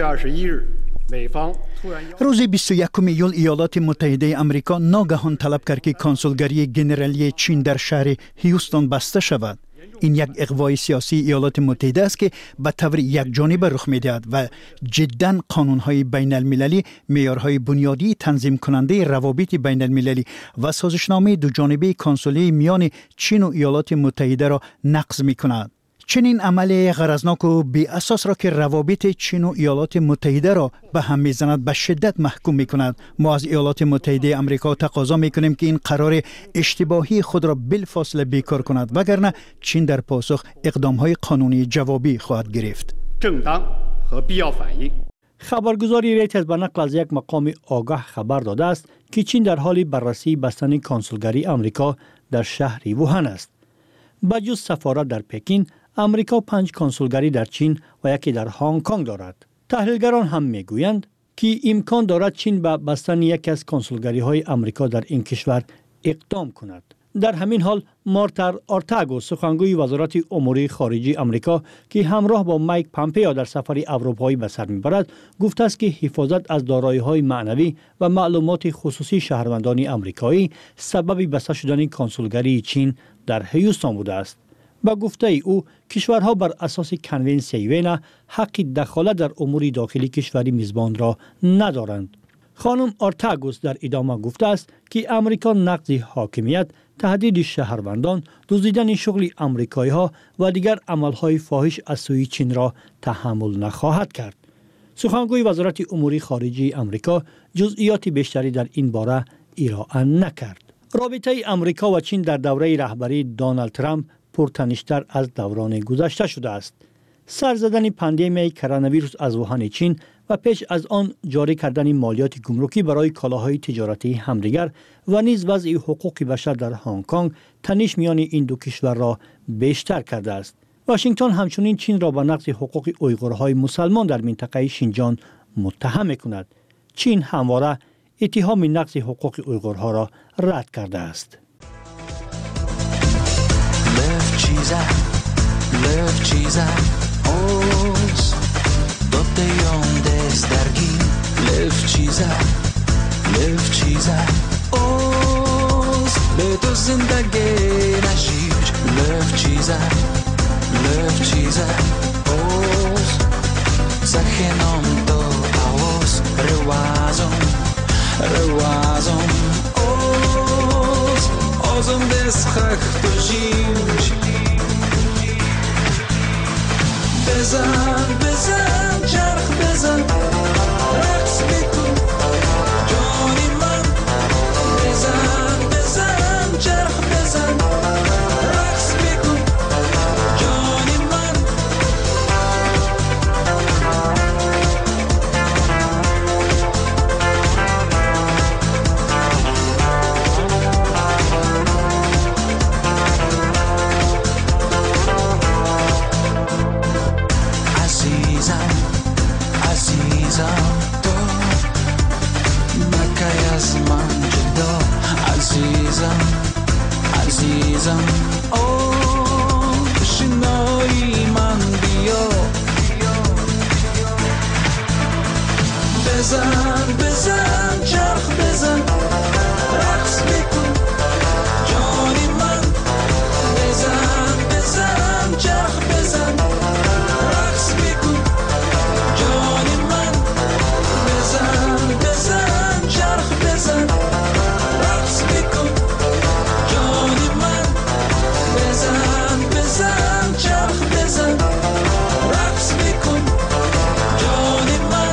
روز 21 ایول ایالات متحده آمریکا ناگهان طلب کرد که کنسولگری گنرالی چین در شهر هیوستن بسته شود. این یک اغوای سیاسی ایالات متحده است که به طور یکجانبه رخ می‌دهد و جداً قانون‌های بین المللی، معیارهای بنیادی تنظیم کننده روابط بین المللی و سازشنامه دوجانبه کنسولی میان چین و ایالات متحده را نقض می‌کند. چنین عمل غرضناک و بی اساس را که روابط چین و ایالات متحده را به هم میزند به شدت محکوم میکند. ما از ایالات متحده آمریکا تقاضا میکنیم که این قرار اشتباهی خود را بالفاصله بیکار کند وگرنه چین در پاسخ اقدامهای قانونی جوابی خواهد گرفت. خبرگزاری ریترز به نقل از یک مقام آگاه خبر داده است که چین در حال بررسی بستن کنسولگری آمریکا در شهر ووهان است. بجز سفارت در پکین، آمریکا 5 کنسولگری در چین و یکی در هنگ کنگ دارد. تحلیلگران هم میگویند که امکان دارد چین به بستن یکی از کنسولگری‌های آمریکا در این کشور اقدام کند. در همین حال مارتا آرتاگو سخنگوی وزارت امور خارجه آمریکا که همراه با مایک پامپئو در سفر اروپایی به سر میبرد گفته است که حفاظت از دارایی‌های معنوی و معلومات خصوصی شهروندان آمریکایی سبب بسته شدن کنسولگری چین در هیوستن بوده است. با گفته او کشورها بر اساس کنونسیون وین حق دخالت در امور داخلی کشوری میزبان را ندارند. خانم آرتاگوس در ادامه گفته است که امریکا نقض حاکمیت، تهدید شهروندان، دزدیدن شغل آمریکایی ها و دیگر عملهای فاحش از سوی چین را تحمل نخواهد کرد. سخنگوی وزارت امور خارجه آمریکا جزئیات بیشتری در این باره ارائه نکرد. رابطه آمریکا و چین در دوره رهبری دونالد ترامپ پرتنش‌تر از دوران گذشته شده است. سر زدن پاندمی کرونا ویروس از ووهان چین و پیش از آن جاری کردن مالیات گمرکی برای کالاهای تجارتی همدیگر و نیز وضع حقوق بشر در هنگ کنگ تنش میان این دو کشور را بیشتر کرده است. واشنگتن همچنین چین را به نقض حقوق اویغورهای مسلمان در منطقه شینجان متهم می‌کند. چین همواره اتهام نقض حقوق اویغورها را رد کرده است. Löv çizer oz Dotte yondes dergin Löv çizer oz Be to zindagi najir Löv çizer oz Zachenom to aos Rewazom oz Ozom des chach to živ بزن چرخ بزن رقص بکن جانی من بزن چرخ بزن رقص بکن جانی من عزیزم تو مکای از من جدا عزیزم شنای من بیا بزن بزن چرخ بزن رقص میکن جانی من بزن بزن چرخ بزن رقص میکن جانی من بزن بزن چرخ بزن رقص میکن جانی من بزن بزن چرخ بزن رقص میکن جانی من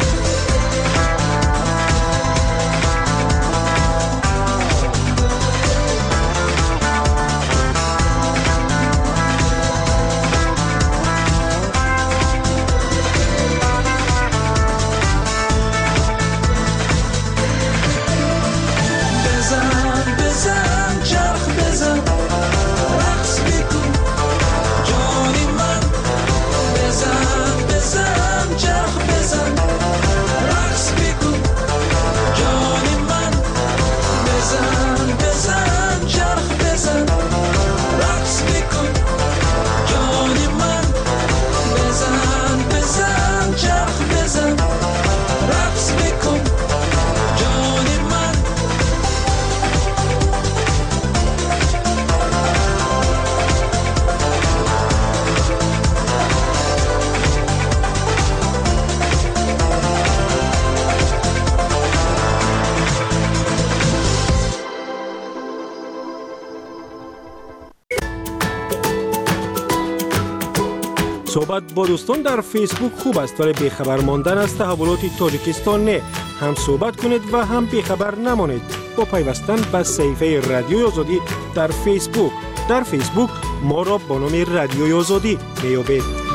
بزن بزن چرخ بزن رقص میکن جانی من بزن بزن چرخ بزن رقص میکن جانی من بزن بزن چرخ بزن رقص میکن جانی من بزن بزن چرخ بزن رقص میکن جانی من صحبت با دوستان در فیسبوک خوب است ولی بیخبر ماندن از تحولات تاجیکستان نه. هم صحبت کنید و هم بیخبر نمانید با پیوستن به صفحه رادیوی آزادی در فیسبوک. در فیسبوک ما را با نام رادیوی آزادی میابید.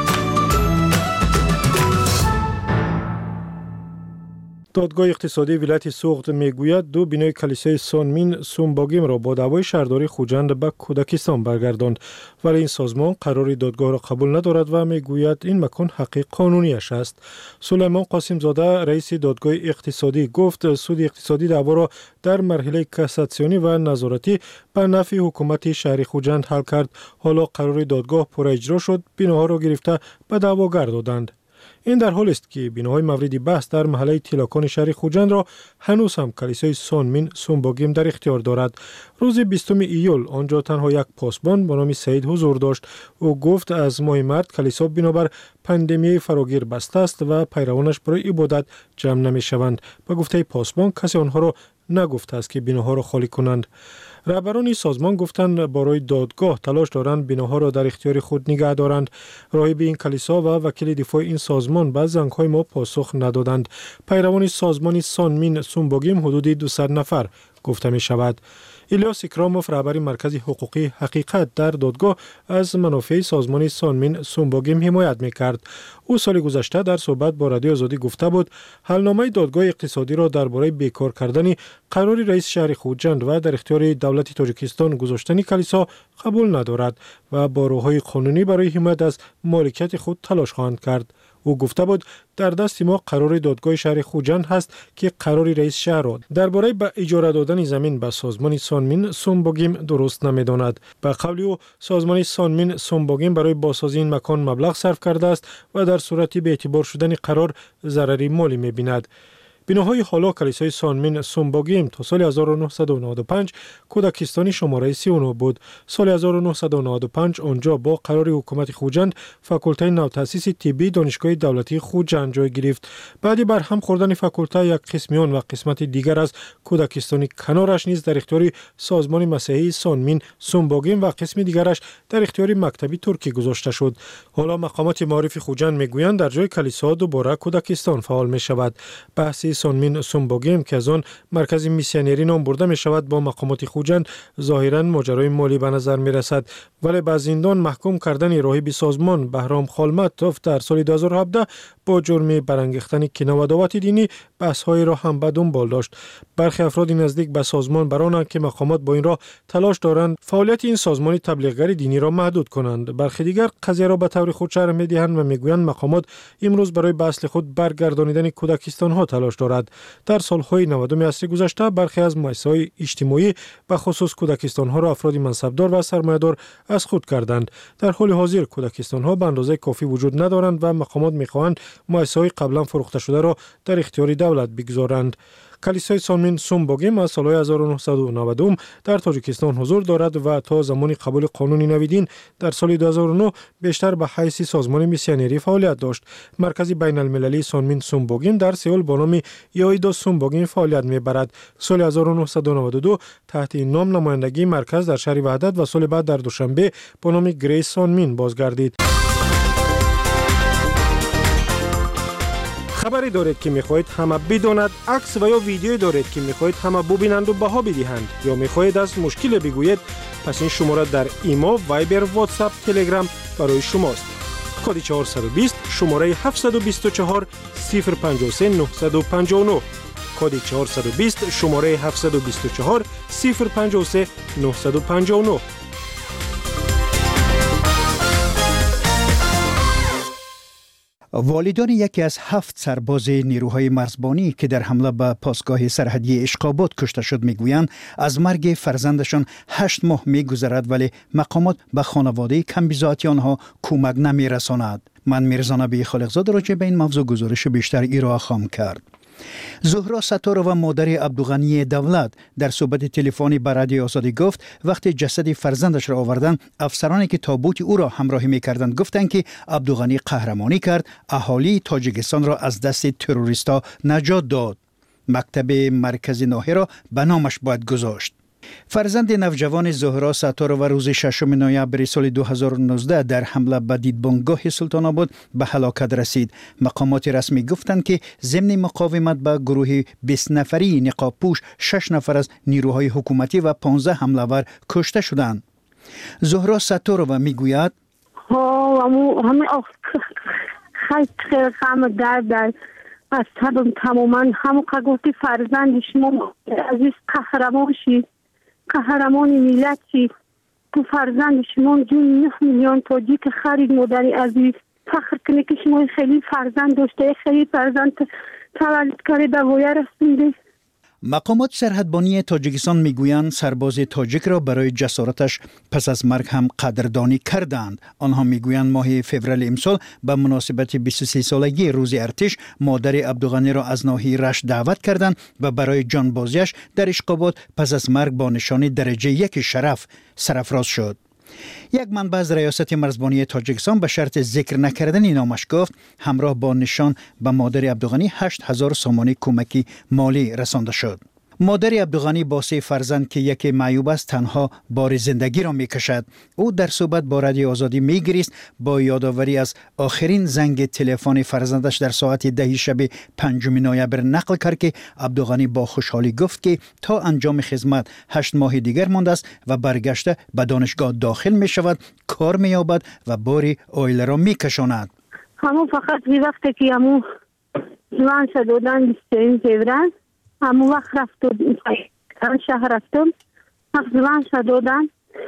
دادگاه اقتصادی ولایت سوخت میگوید دو بینای کلیسای سونمین سومباگیم را با دعوای شهرداری خوجند به کودکستان برگرداند، ولی این سازمان قرار دادگاه را قبول ندارد و میگوید این مکان حق قانونیش است. سلیمان قاسم زاده رئیس دادگاه اقتصادی گفت سود اقتصادی دعوا را در مرحله کاساسیونی و نظارتی به نفع حکومت شهر خوجند حل کرد. حالا قرار دادگاه پر اجرا شد، بیناها را گرفته به دعواگر دادند. این در حالی است که بیناهای مورد بحث در محله تیلاکان شهر خوجند را هنوز هم کلیسای سونمین سومباگیم در اختیار دارد. روز 20 ایول آنجا تنها یک پاسبان به نام سعید حضور داشت. او گفت از ماه مارس کلیسا بنابر پاندمی فراگیر بسته است و پیروانش برای عبادت جمع نمی‌شوند. به گفته پاسبان کسی آنها را نگفته است که بیناها را خالی کنند. رهبران سازمان گفتند برای دادگاه تلاش دارند بیناها را در اختیار خود نگه دارند. راهب این کلیسا و وکیل دفاع این سازمان به زنگ‌های ما پاسخ ندادند. پیروان سازمان سونمین سومباگیم حدود 200 نفر گفته می شود. الیاس اکراموف رهبر مرکز حقوقی حقیقت در دادگاه از منافع سازمان سونمین سومباگیم حمایت می‌کرد. او سال گذشته در صحبت با رادیو آزادی گفته بود حلنامه دادگاه اقتصادی را درباره بیکار کردن قرار رئیس شهر خوجند و در اختیار دولت تاجیکستان گذاشتن کلیسا قبول ندارد و با راه‌های قانونی برای حمایت از مالکیت خود تلاش خواهند کرد. او گفته بود در دست ما قرار دادگاه شهر خوجند هست که قرار رئیس شهر را درباره به اجاره دادن زمین به سازمان سونمین سومباگیم درست نمی‌داند. به قول او سازمان سونمین سومباگیم برای بازسازی این مکان مبلغ صرف کرده است و در صورتی به اعتبار شدن قرار ضرری مالی می‌بیند. بناهای حالا کلیسای سونمین سومباگیم تا سال 1995 کودکستانی شماره 39 بود. سال 1995 آنجا با قرار حکومت خوجند فاکولته نوتأسیس طبی دانشگاه دولتی خوجند جای گرفت. بعد بر هم خوردن فاکولته یک قسمیان و قسمت دیگر از کودکستانی کنارش نیز در اختیار سازمان مسیحی سونمین سومباگیم و قسم دیگرش در اختیار مکتبی ترکی گذاشته شد. حالا مقامات معارف خوجند میگویند در جای کلیسا دوباره کودکستان فعال می شود. بحث سونمین سومباگیم که از آن مرکز میسیونری نام برده می شود با مقامات خوجند ظاهرا ماجرای مالی به نظر می رسد، ولی به زندان محکوم کردن راهب سازمان بهرام خالمتوف در سال 2017 با جرم برانگیختن کینه و دعوت دینی بحث‌های را هم به دنبال داشت. برخی افراد نزدیک به سازمان برانند که مقامات با این راه تلاش دارند فعالیت این سازمان تبلیغگر دینی را محدود کنند. برخی دیگر قضیه را به طور خود شرح می‌دهند و میگویند مقامات امروز برای به اصل خود برگردانیدن کودکستان ها تلاش دارد. در سالهای 90 عصر گذشته برخی از مؤسسه‌های اجتماعی به خصوص کودکستان‌ها را افراد منصبدار و سرمایه‌دار از خود کردند. در حال حاضر کودکستان‌ها به اندازه کافی وجود ندارند و مقامات می‌خواهند مؤسسه‌های قبلا فروخته شده را در اختیار دولت بگذارند. کلیسای سونمین سومبوگیم از سال 1990 در تاجیکستان حضور دارد و تا زمان قبول قانون نویدین در سال 2009 بیشتر به حیث سازمان میسیونری فعالیت داشت. مرکز بین المللی سونمین سومبوگیم در سئول با نام یایدو سومبوگیم فعالیت میبرد. سال 1992 تحت این نام نمایندگی مرکز در شهر وحدت و سال بعد در دوشنبه با نام گریس سونمین بازگردید. خبری دارید که میخواهید همه بداند، عکس و یا ویدیویی دارید که میخواهید همه ببینند و بها بدهند، یا میخواهید از مشکل بگویید، پس این شماره در ایما، وایبر، واتساپ، تلگرام برای شماست. کد 420 شماره 724 053 959. کد 420 شماره 724 053 959. والدان یکی از 7 سرباز نیروهای مرزبانی که در حمله به پاسگاه سرحدی اشقاباد کشته شد میگویند از مرگ فرزندشان 8 ماه میگذرد ولی مقامات به خانواده کمبیزاتی آنها کمک نمیرساند. من میرزا نبی خالقزاد راجع به این موضوع گزارش بیشتر ارائه خواهم کرد. زهرا ستار و مادر عبدالغنی دولت در صحبت تلفنی با رادیوی آزادی گفت وقتی جسد فرزندش را آوردند افسرانی که تابوت او را همراهی می‌کردند گفتند که عبدالغنی قهرمانی کرد، اهالی تاجیکستان را از دست تروریستا نجات داد. مکتب مرکزی ناحیه را به نامش باید گذاشت. فرزند نوجوان زهرا ستار و روز 6 نوامبر سال 2019 در حمله به دیدبانگاه سلطان آباد به هلاکت رسید. مقامات رسمی گفتند که ضمن مقاومت به گروه 20 نفری نقاب پوش 6 نفر از نیروهای حکومتی و 15 حمله‌ور کشته شدند. زهرا ستار و میگوید همه خیلی درد از تماما همون که گفتی فرزند شما عزیز قهرمان شید، قهرمان ملتی، تو فرزند شما جون 9 میلیون تاجیک خرید. مادری عزیز فخر کنه که شما خیلی فرزند داشته، خیلی فرزند تولد کرده و رسونده. مقامات سرحدبانی تاجیکستان میگویند سرباز تاجیک را برای جسارتش پس از مرگ هم قدردانی کردند. آنها میگویند ماه فوریه امسال به مناسبت 23 سالگی روز ارتش مادر عبدالغنی را از ناحیه رشت دعوت کردند و برای جانبازیش در اشقاباد پس از مرگ با نشان درجه 1 شرف سرافراز شد. یک منبع از ریاست مرزبانی تاجیکستان به شرط ذکر نکردن نامش گفت همراه با نشان به مادر عبدالغنی 8000 سومانی کمکی مالی رسانده شد. مادر عبدالغنی با 3 فرزند که یکی معیوب است تنها بار زندگی را میکشد. او در صحبت با رادیو آزادی میگریست با یادآوری از آخرین زنگ تلفن فرزندش در ساعت 10 شب 5 نوامبر نقل کرد که عبدالغنی با خوشحالی گفت که تا انجام خدمت 8 ماه دیگر مانده است و برگشته به دانشگاه داخل می شود، کار می یابد و باری اویل را می کشاند. همون فقط وقتی که همون جوان شدودن 23 فوریه همون وقت رفتم شهر رفتم زبان شدودن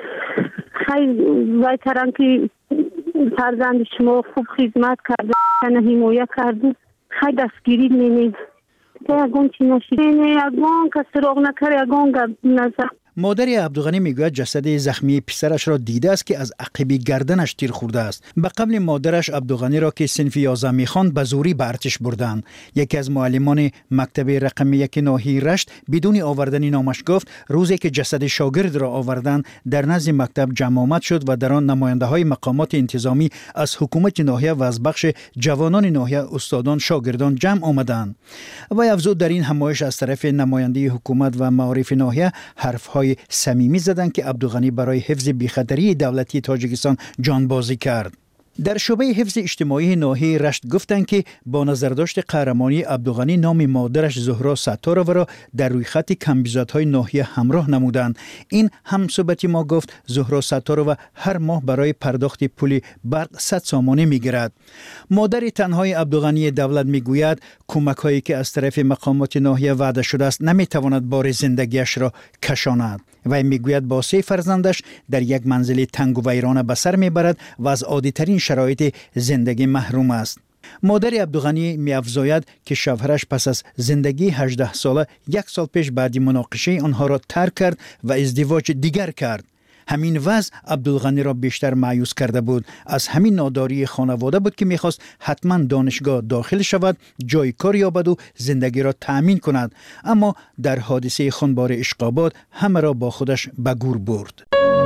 خیلی وایتران که فرزند شما خوب خدمت کرده حمایت کرده خیلی دستگیری نمید یگون چی نشید یگون کسی روغ نکر یگون گب نزد. مادر عبدالغنی میگوید جسد زخمی پسرش را دیده است که از عقب گردنش تیر خورده است. به قبل مادرش عبدالغنی را که صنف 11 میخواند به زوری به ارتش بردند. یکی از معلمان مکتب رقم 1 ناحیه رشت بدون آوردن نامش گفت روزی که جسد شاگرد را آوردند در نزد مکتب جمع آمد شد و در آن نماینده های مقامات انتظامی از حکومت ناحیه و از بخش جوانان ناحیه استادان شاگردان جمع آمدند. و افزود در این همایش از طرف نماینده حکومت و معارف ناحیه حرف‌های صمیمی زدند که عبدالغنی برای حفظ بی‌خطری دولتی تاجیکستان جانبازی کرد. در شعبه حفظ اجتماعی ناحیه رشت گفتند که با نظرداشت قهرمانی عبدالغنی نام مادرش زهرا ستار را در روی خط کمبیزادهای ناحیه همراه نمودند. این همصحبتی ما گفت زهرا ستار هر ماه برای پرداخت پول برق 100 سامانه میگیرد. مادر تنهای عبدالغنی دولت میگوید کمک‌هایی که از طرف مقامات ناحیه وعده شده است نمیتواند بار زندگیش را کشاند. و میگوید با 3 فرزندش در یک منزل تنگ و ویرانه به سر میبرد و از عادی‌ترین شرایط زندگی محروم است. مادر عبدالغنی می‌افزاید که شوهرش پس از زندگی 18 ساله 1 سال پیش بعد مناقشه آنها را ترک کرد و ازدواج دیگر کرد. همین وضع عبدالغنی را بیشتر مایوس کرده بود. از همین ناداری خانواده بود که می‌خواست حتما دانشگاه داخل شود، جای کار یابد و زندگی را تأمین کند. اما در حادثه خونبار اشقاباد همه را با خودش به گور برد.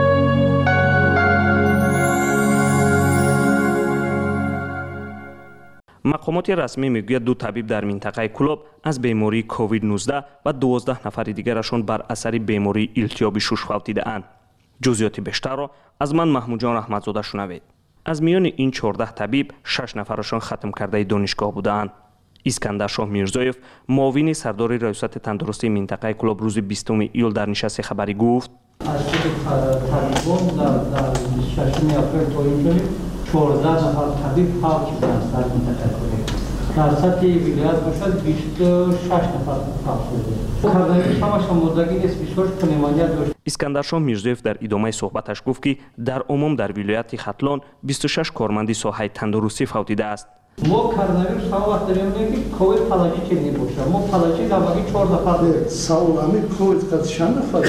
مقامات رسمی میگوید 2 طبیب در منطقه کلوب از بیماری کووید 19 و 12 نفر دیگرشان بر اثر بیماری التیاب شش فوتیده اند. جزئیات بیشتر را از من محمود جان احمدزاده شنوید. از میان این 14 طبیب 6 نفرشان ختم کرده دانشگاه بودند. اسکندر شاه میرزایف معاون سردار ریاست تندرستی منطقه کلوب روز 20 ایول در نشست خبری گفت از طبیبان در 26 اپریل تا اینجا 14 نفر طبیب فوت شدند در منطقه کلوب. در سطح ولایت باشد 26 نفر فوت شده. کارنامه همش مردگی نیست، 26 پنیمونیا داشت. اسکندر شاه میرزایف در ادامه صحبتش گفت که در عموم در ولایت ختلان 26 کارمند ساحه تندرستی فوتیده است. ما کارنامه شما وقت داریم که کووید فلاجی چه نمیشه. ما فلاجی نبودی 4 نفر. سالامی کووید کد چند نفر؟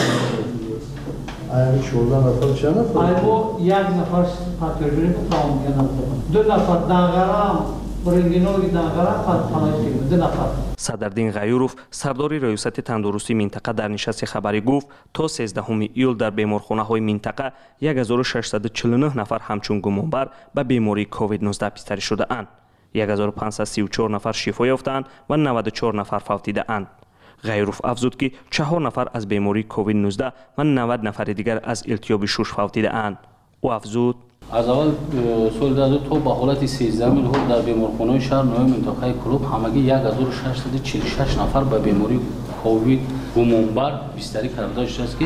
آیا 14 نفر چند نفر؟ آیا 1 نفر پاتوژنی که تمام میگن 2 نفر داغرام برنگینوی داغرام فلاجی 2 نفر. صدردین غیوروف سردار ریاست تندرستی منطقه در نشست خبری گفت تا 13 ایول در بیمارخانه‌های منطقه 1649 نفر همچون گمانبر به بیماری کووید 19 بستری شده اند. 1534 نفر شفا یافتند و 94 نفر فوتیده اند. غیروف افزود که 4 نفر از بیماری کووید 19 و 90 نفر دیگر از التیاب شش فوتیده اند. او افزود از اول سال 2002 با حالت 13 میلیون در بیمارخانه شهر نوی منطقه کلوب همگی 1646 نفر به بیماری کووید گمانبر بستری کرده است که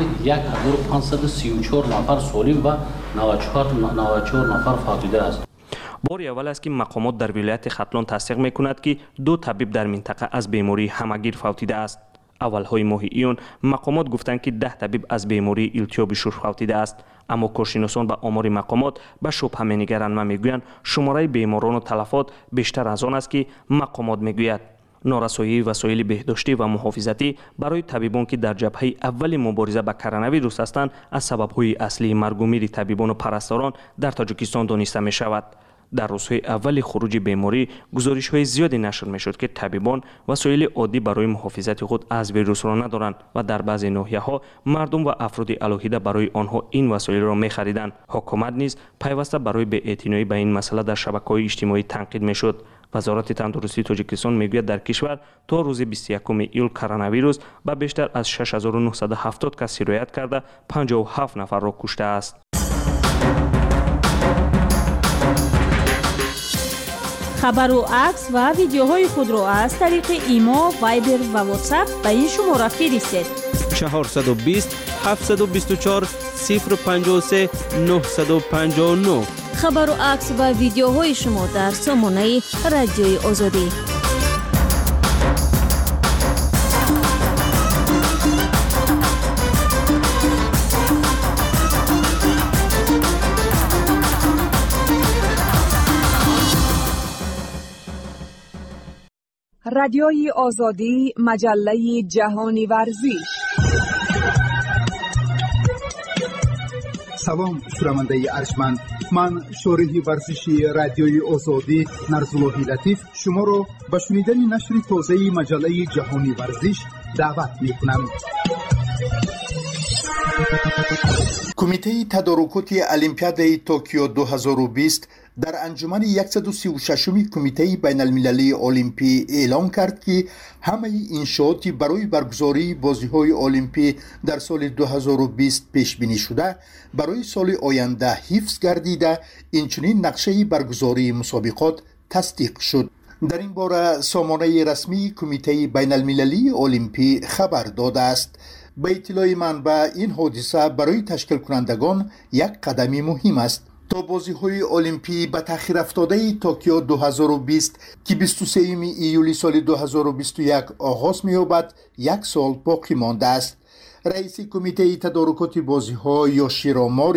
1534 نفر سالم و 94 نفر فوتیده است. بار اول است که مقامات در ولایت ختلان تصدیق میکند که 2 طبیب در منطقه از بیماری همگیر فوتیده است. اولهای ماه ایون مقامات گفتند که 10 طبیب از بیماری التیاب شش فوتیده است، اما کارشناسان به آمار مقامات به شبهه می‌نگرند و میگویند شماره بیماران و تلفات بیشتر از آن است که مقامات میگوید. نارسایی وسایل بهداشتی و محافظتی برای طبیبان که در جبهه اول مبارزه با کرونا ویروس هستند از سبب‌های اصلی مرگ و میر طبیبان و پرستاران در تاجیکستان دانسته می‌شود. در روزهای اول خروج بیماری گزارش‌های زیادی نشر می‌شد که طبیبان وسایل عادی برای محافظت خود از ویروس را ندارند و در بعضی ناحیه‌ها مردم و افراد علاهیده برای آنها این وسایل را می‌خریدند. حکومت نیز پیوسته برای بی‌اعتنایی به این مسئله در شبکه‌های اجتماعی تنقید می‌شد. وزارت تندرستی تاجیکستان میگوید در کشور تا روز 21 ایول کرونا ویروس به بیشتر از 6970 کس سرایت کرده 57 نفر را کشته است. خبر و عکس و ویدیوهای خود را از طریق ایما، وایبر و واتساپ به این شماره فرستید. 420 724 053 959. خبر و عکس و ویدیوهای شما در سامانه رادیوی آزادی. رادیوی آزادی، مجله جهانی ورزش. سلام شنونده ارجمند، من شارح ورزشی رادیوی آزادی نرزاللهی لطیف شما را به شنیدن نشر تازه مجله جهانی ورزش دعوت می‌کنم. کمیته تدارکات المپیاد توکیو 2020 در انجمن 136 کمیته بین المللی المپی اعلام کرد که همه انشاءاتی برای برگزاری بازی‌های المپی در سال 2020 پیش بینی شده برای سال آینده حفظ گردیده، اینچنین نقشه برگزاری مسابقات تصدیق شد. در این باره سامانه رسمی کمیته بین المللی المپی خبر داده است. به اطلاع منبع این حادثه برای تشکیل کنندگان یک قدم مهم است تا بازی‌های المپی به تأخیر افتاده توکیو 2020 که 23 ایولی سال 2021 آغاز می‌یابد 1 سال باقی مانده است. رئیس کمیته تدارکات بازی‌ها یوشیرو موری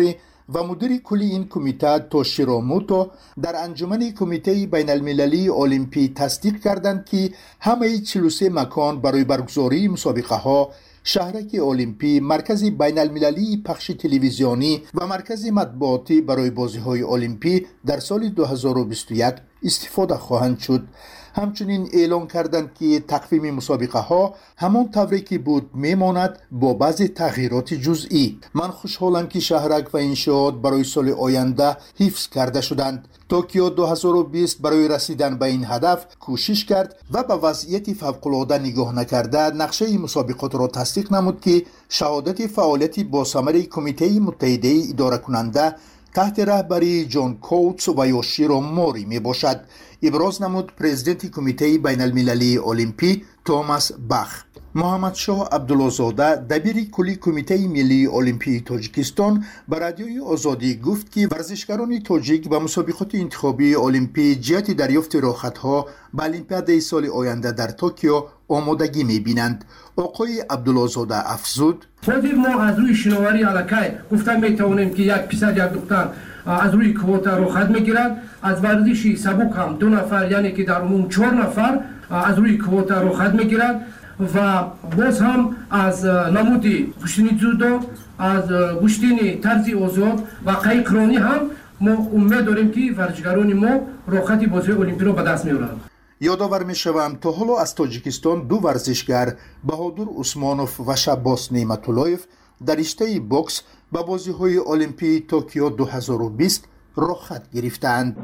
و مدیر کلی این کمیته توشیرو موتو در انجمن کمیته بین المللی المپی تصدیق کردند که همه 43 مکان برای برگزاری مسابقه ها، شهرک المپی، مرکز بین المللی پخش تلویزیونی و مرکز مطبوعاتی برای بازی های المپی در سال 2021 استفاده خواهند شد. همچنین اعلام کردند که تقویم مسابقه ها همان طوری که بود میماند با بعضی تغییرات جزئی. من خوشحالم که شهرک و انشاءات برای سال آینده حفظ کرده شدند. توکیو 2020 برای رسیدن به این هدف کوشش کرد و به وضعیت فوق‌العاده نگاه نکرده نقشه مسابقات را تصدیق نمود که شهادت فعالیت با ثمر کمیته متحده اداره کننده تحت رهبری جان کوتس و یوشیرو موری می باشد. ابراز نمود پرزیدنت کمیته بین المللی المپی توماس باخ. محمد شاه عبدالله‌زاده دبیر کلی کمیته ملی المپی تاجیکستان به رادیوی آزادی گفت که ورزشکاران تاجیک به مسابقات انتخابی المپی جهت دریافت راحت‌ها به المپیاد سال آینده در توکیو آمادگی می‌بینند. آقای عبدالله‌زاده افزود: ما از روی شناوری الکای گفتم میتوانیم که یک پسر یک دختر از روی کوتا راحت میگیرد. از ورزشی سبک هم 2 نفر یعنی که در عموم 4 نفر از روی کوتا راحت میگیرد و باز هم از نمودی گشتنی جودو، از گشتنی طرز آزاد و قایقرانی هم ما امید داریم که ورزشکاران ما راحتی بازی المپی را به دست میارند. یادآور میشوم تا حالا از تاجیکستان 2 ورزشگر بهادر عثمانوف و شباس نعمت‌اللهیف در رشته بوکس به بازی‌های المپی توکیو 2020 راحت گرفتند.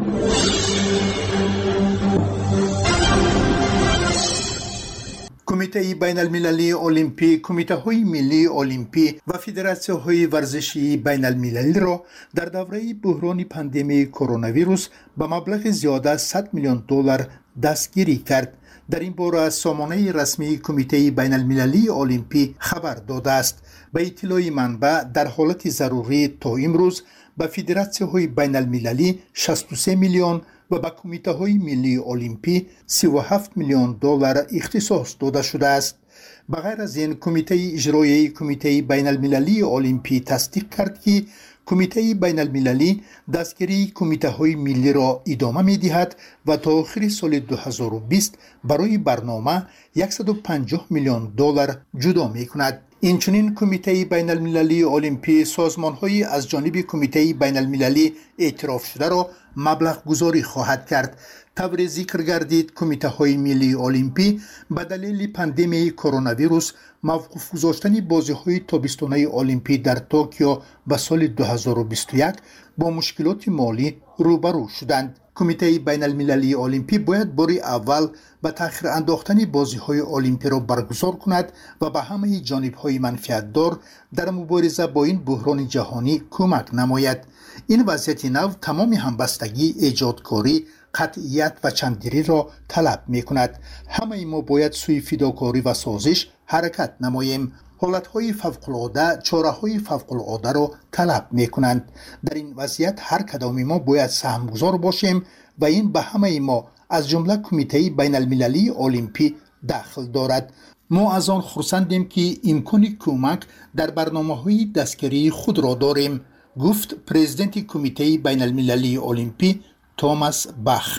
کمیته بین المللی المپی، کمیته های ملی المپی و فدراسیون های ورزشی بین المللی را در دوره بحران پاندمی کرونا ویروس به مبلغ زیاده 100 میلیون دلار دستگیری کرد. در این باره سامانه رسمی کمیته بین المللی المپی خبر داده است. به اطلاع منبع در حالت ضروری تا امروز به فدراسیون های بین المللی 63 میلیون و به کمیته های ملی المپی 37 میلیون دلار اختصاص داده شده است. بغیر از این کمیته اجرایی کمیته بین المللی المپی تصدیق کرد که کمیته بین المللی دستگیری کمیته های ملی را ادامه می دهد و تا آخر سال 2020 برای برنامه 150 میلیون دلار جدا می کند. اینچنین کمیته بین المللی المپی سازمان‌های از جانب کمیته بین المللی اعتراف شده را مبلغ گذاری خواهد کرد. طور ذکر گردید کمیته های ملی المپی به دلیل پاندمی کرونا ویروس موقوف گذاشتن بازی های تابستانه المپی در توکیو به سال 2021 با مشکلات مالی روبرو شدند. کمیته بین المللی المپی باید بار اول به تأخیر انداختن بازی های المپی را برگزار کند و به همه جانب های منفعت دار در مبارزه با این بحران جهانی کمک نماید. این وضعیت نو تمام همبستگی، ایجادکاری، قطعیت و چنددلی را طلب می کند. همه ما باید سوی فداکاری و سازش حرکت نماییم. حالتهای فوق‌العاده چاره‌های فوق‌العاده را طلب می کنند. در این وضعیت هر کدام ما باید سهمگزار باشیم و این به همه ما از جمله کمیته بین المللی المپی دخل دارد. ما از آن خرسندیم که امکان کمک در برنامه‌های دستگیری خود را داریم، گفت پرزیدنت کمیته بین المللی المپی توماس باخ.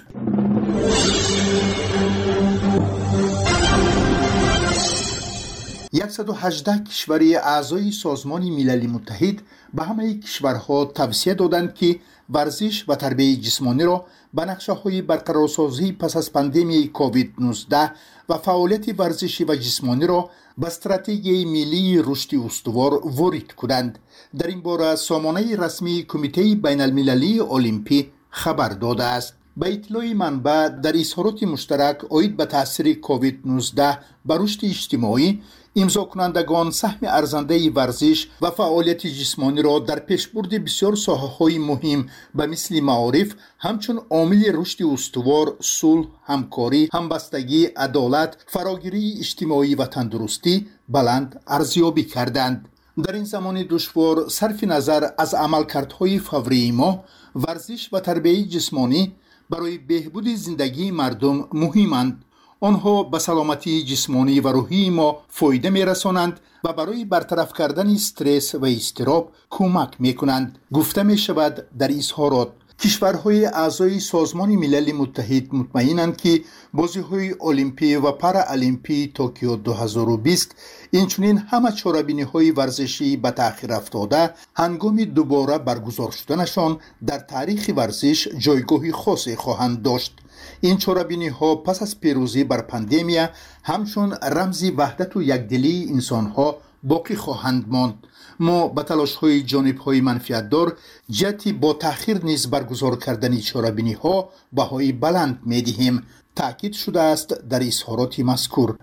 یکصد و 18 کشوری اعضای سازمان ملل متحد به همه کشورها توصیه دادند که ورزش و تربیت جسمانی را به نقشه‌های برقرارسازی پس از پاندمی کووید 19 و فعالیت ورزشی و جسمانی را به استراتژی ملی رشد استوار وارد کنند. در این باره سامانه رسمی کمیته بین المللی المپی خبر داده است. به اطلاع منبع در اظهارات مشترک عاید به تاثیر کووید 19 بر رشد اجتماعی، امضا کنندگان سهم ارزنده ورزش و فعالیت جسمانی را در پیشبرد بسیار ساحه‌های مهم به مثل معارف همچون عامل رشد استوار، صلح، همکاری، همبستگی، عدالت، فراگیری اجتماعی و تندرستی بلند ارزیابی کردند. در این زمان دشوار صرف نظر از عملکردهای فوری ما، ورزش و تربیت جسمانی برای بهبود زندگی مردم مهمند. آنها به سلامتی جسمانی و روحی ما فایده می‌رسانند و برای برطرف کردن استرس و اضطراب کمک می‌کنند. گفته می‌شود در اظهارات کشورهای اعضای سازمان ملل متحد مطمئنند که بازی‌های المپی و پارالمپی توکیو 2020 اینچنین همه چاره‌بینی‌های ورزشی به تأخیر افتاده هنگام دوباره برگزار شدنشان در تاریخ ورزش جایگاه خاصی خواهند داشت. این چاره‌بینی‌ها پس از پیروزی بر پاندemia همچون رمز وحدت و یکدلی انسان‌ها باقی خواهند ماند. ما به تلاش‌های جانب‌های منفعت‌دار جهت با تأخیر نیز برگزار کردن چاره‌بینی‌ها بهای بلند می‌دهیم. تأکید شده است در اظهارات مذکور.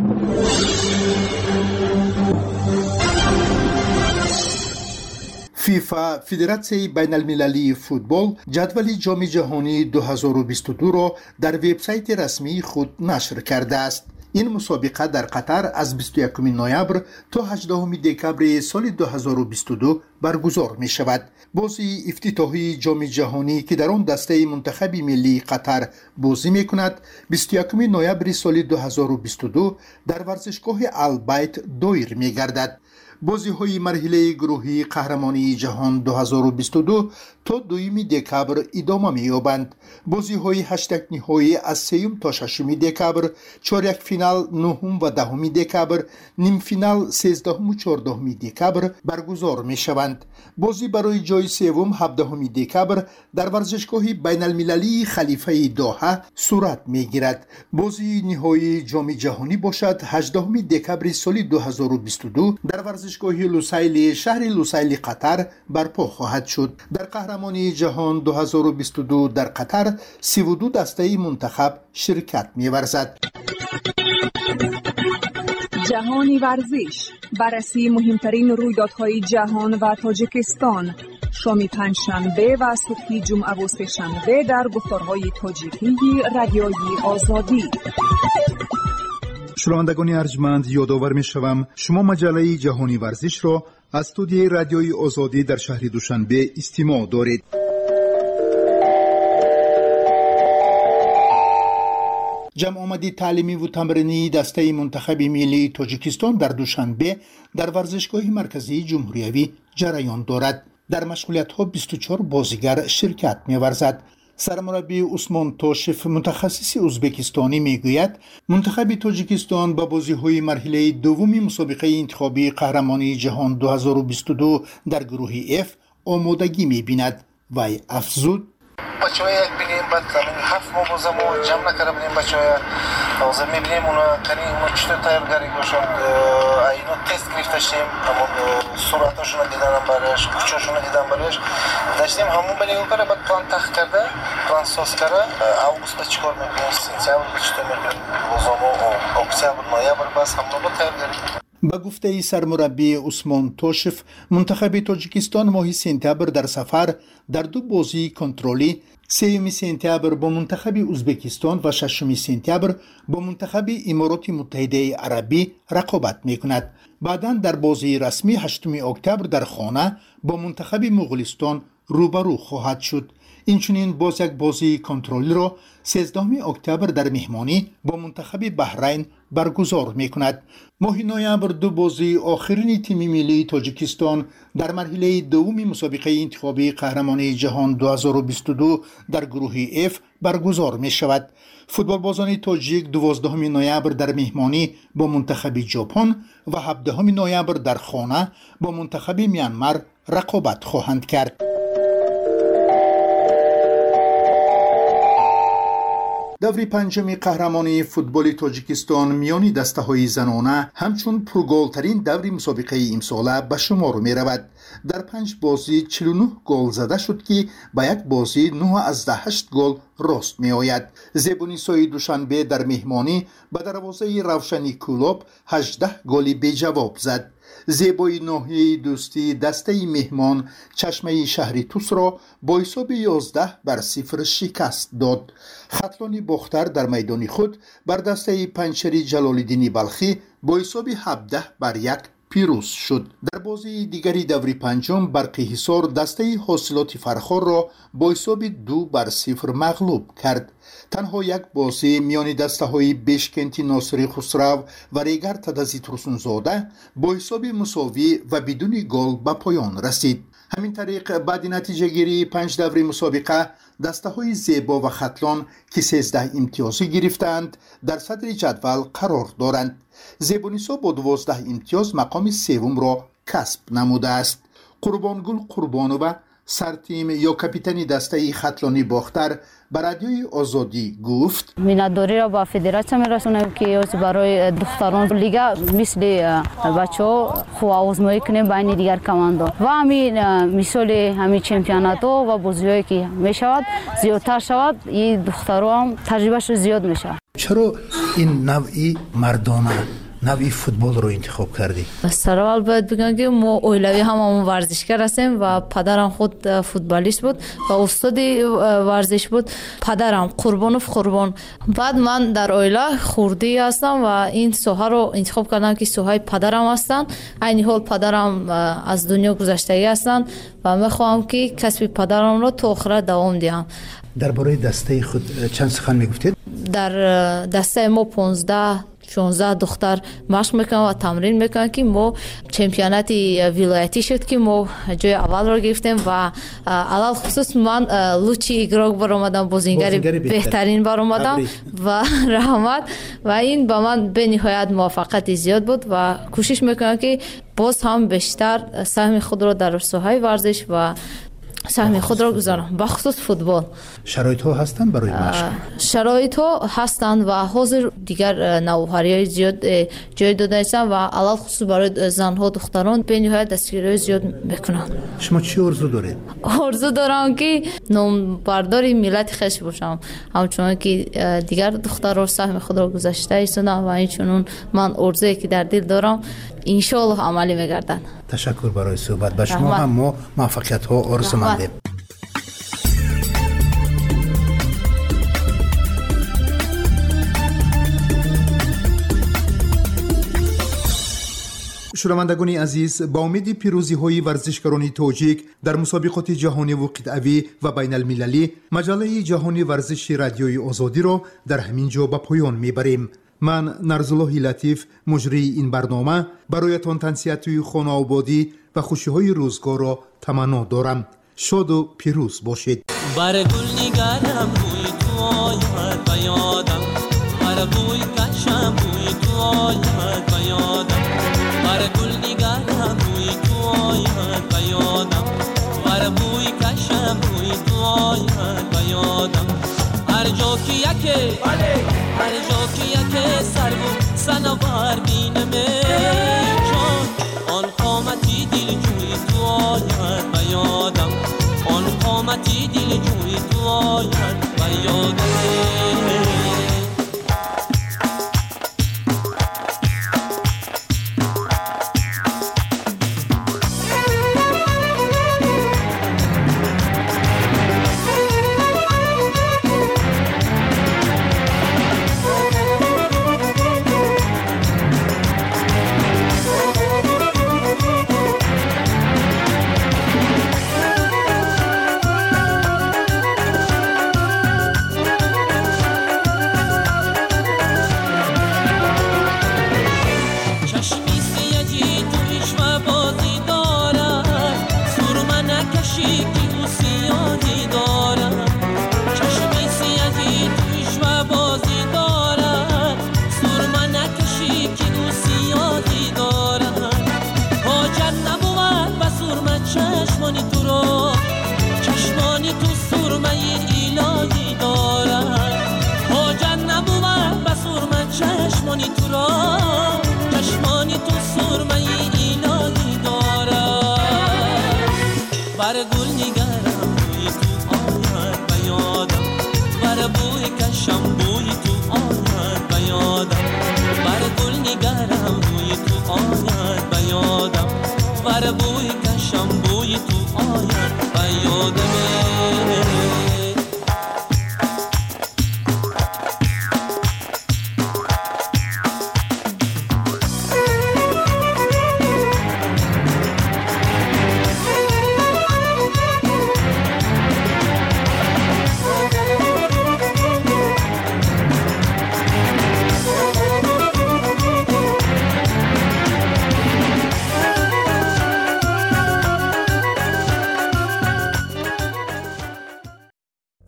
فیفا فدراسیون بین المللی فوتبال جدول جام جهانی 2022 را در وبسایت رسمی خود نشر کرده است. این مسابقه در قطر از 21 نوامبر تا 18 دکمبر سال 2022 برگزار می شود. بازی افتتاحی جام جهانی که در آن دسته منتخب ملی قطر بازی می کند 21 نوامبر سال 2022 در ورزشگاه البیت دایر می گردد. بازی های مرحله گروهی قهرمانی جهان 2022 تا 2 دکمبر ادامه می یابند. بازی های هشتگ نهایی از 3 تا 6 دکمبر، چهارک فینال 9 و 10 دکمبر، نیم فینال 13 و 14 دکمبر برگزار می شوند. بازی برای جای سوم 17 دکمبر در ورزشگاه بین المللی خلیفه دوحه صورت می گیرد. بازی نهایی جام جهانی باشد 18 دکمبر سال 2022 در ورزشگاه لوسایل شهر لوسایل قطر برپا خواهد شد. در قهرمانی جهان 2022 در قطر 32 دسته منتخب شرکت می‌ورزد. جهانی ورزش، بررسی مهمترین رویدادهای جهان و تاجیکستان، شام پنجشنبه و صبح جمعه و سه‌شنبه در گفتارهای تاجیکی رادیوی آزادی. شنوندگان ارجمند، یادآور می‌شوم شما مجله جهانی ورزش را از استودیوی رادیوی آزادی در شهر دوشنبه استماع دارید. جمع آمدی تعلیمی و تمرینی دسته منتخب ملی تاجیکستان در دوشنبه در ورزشگاه مرکزی جمهوریوی جریان دارد. در مشغولیت‌ها 24 بازیگر شرکت می‌ورزد. سرمربی عثمان توشف متخصص ازبکستانی میگوید منتخب تاجیکستان با بازی‌های مرحله دوم مسابقه انتخابی قهرمانی جهان 2022 در گروه F آمادگی می‌بیند. وی افزود: بچه‌ها یک بینیم بعد زمین 7 ماه با زمان جمع نکرده بودیم بچه‌ها حاضر می‌بینیم اونا کنی اونا چطور تیارگاری گوشند اینا تست گرفتیم همون صورتاشون رو دیدن برایش کوچه‌شون رو دیدن برایش داشتیم همون بلیگو کرده بعد پلان تخت کرده پلان ساز کرده اوگوست چیکار می‌کنیم سپتامبر چطور می‌کنیم روزامو اکتبر نوامبر بس همون رو تیارگاری. با گفته سرمربی عثمان توشف منتخب تاجیکستان ماه سپتامبر در سفر در 2 بازی کنترلی 3 سپتامبر با منتخب ازبکستان و 6 سپتامبر با منتخب امارات متحده عربی رقابت می‌کند. بعداً در بازی رسمی 8 اکتبر در خانه با منتخب مغولستان روبرو خواهد شد. اینچنین باز یک بازی کنترلی را 13 اکتبر در مهمانی با منتخب بحرین برگزار می‌کند. ماه نوامبر 2 بازی آخرین تیم ملی تاجیکستان در مرحله دوم مسابقه انتخابی قهرمانی جهان 2022 در گروه F برگزار می‌شود. فوتبال بازان تاجیک 12 نوامبر در مهمانی با منتخب ژاپن و 17 نوامبر در خانه با منتخب میانمار رقابت خواهند کرد. دور پنجم قهرمانی فوتبال تاجیکستان میان دسته‌های زنانه همچون پرگل‌ترین دور مسابقه امساله به شمار می رود. در 5 بازی 49 گل زده شد که به یک بازی 9 از 8 گل راست می آید. زیبونیسای دوشنبه در مهمانی به دروازه روشنی کولوب 18 گل بی جواب زد. زیبای ناحیه دوستی دسته مهمان چشمه شهری توس را با حساب 11-0 شکست داد. خطلان باختر در میدان خود بر دسته پنچری جلال‌الدین بلخی با حساب 17-1 پیروز شد. در بازی دیگری دوری پنجم برقی حصار دسته حاصلات فرخار را با حساب 2-0 مغلوب کرد. تنها یک بازی میان دسته های بشکنتی ناصری خسرو و ریگر تدزی ترسونزاده با حساب مساوی و بدون گل به پایان رسید. همین طریق بعد نتیجه گیری 5 دوره مسابقه دسته های زیبا و خطلان که 13 امتیازی گرفتند در صدر جدول قرار دارند. زیبانیسا با 12 امتیاز مقام سوم را کسب نموده است. قربانگل قربانووا سرتیم یا کاپیتان دسته خطلانی باختر به رادیوی آزادی گفت مینداری را با فدراسیون میرسونیم که برای دختران لیگا مثل بچه‌ها خوب آزمایی کنیم بین دیگر کماندان و همین مثال همین چمپیونات و بازی‌هایی که میشود زیادتر شود این دخترها هم تجربهش زیاد میشه. چرا این نوعی مردانه نوعی فوتبال رو انتخاب کردی؟ سرال باید بگم که ما اولوی همون ورزشکار هستیم و پدرم خود فوتبالیست بود و استاد ورزش بود. پدرم قربان. بعد من در اویلا خوردی هستم و این سوها رو انتخاب کردم که سوهای پدرم هستن. این حال پدرم از دنیا گذشته هستن و میخوام که کسب پدرم رو تا آخر دوام دهم. درباره دسته خود چند سخن میگفتید؟ در دسته ما 15-16 دختر مشق میکنن و تمرین میکنن که ما چمپیونات ولایتی شد که ما جای اول رو گرفتیم و علال خصوص من لوچی اگراگ برآمدم، بازیگر بهترین برآمدم و رحمت و این با من به نهایت موفقیت زیاد بود و کوشش میکنم که باز هم بیشتر سهم خود رو در ساحه ورزش و سهم خود را گذارم به خصوص فوتبال. شرایط ها هستن برای مشق؟ شرایط ها هستن و حاضر دیگر نوآوری زیاد جای داده هستن و علال خصوص برای زنها دختران به نهایت دستگیری زیاد میکنن. شما چی آرزو دارید؟ آرزو دارم که نامبردار ملت خیش باشم، همچنان که دیگر دخترها سهم خود را گذاشته هستند و اینچنین من آرزویی که در دل دارم ان شاء الله عملی میگردن. تشکر برای صحبت با شما. هم ما موفقیت ها آرزو مندیم. شنوندگان عزیز، با امید پیروزی های ورزشکاران تاجیک در مسابقات جهانی و قطعوی و بین المللی، مجله جهانی ورزش رادیوی آزادی را در همین جا به پایان میبریم. من نرزالله لطیف مجری این برنامه برایتان تنسیت خانه آبادی و خوشی های روزگار را تمنا دارم. شاد و پیروز باشید. بر گل نگارم بوی تو آید به یادم، بر بوی کشم بوی تو آید به یادم، بر گل نگارم بوی تو آید به یادم، بر بوی کشم بوی تو آید به یادم. هر جا که یکی هر جا که یکی سر و سنوار بینمه چون آن قامتی دل جوی تو آید به یادم، آن قامتی دل جوی تو آید به یادم. Para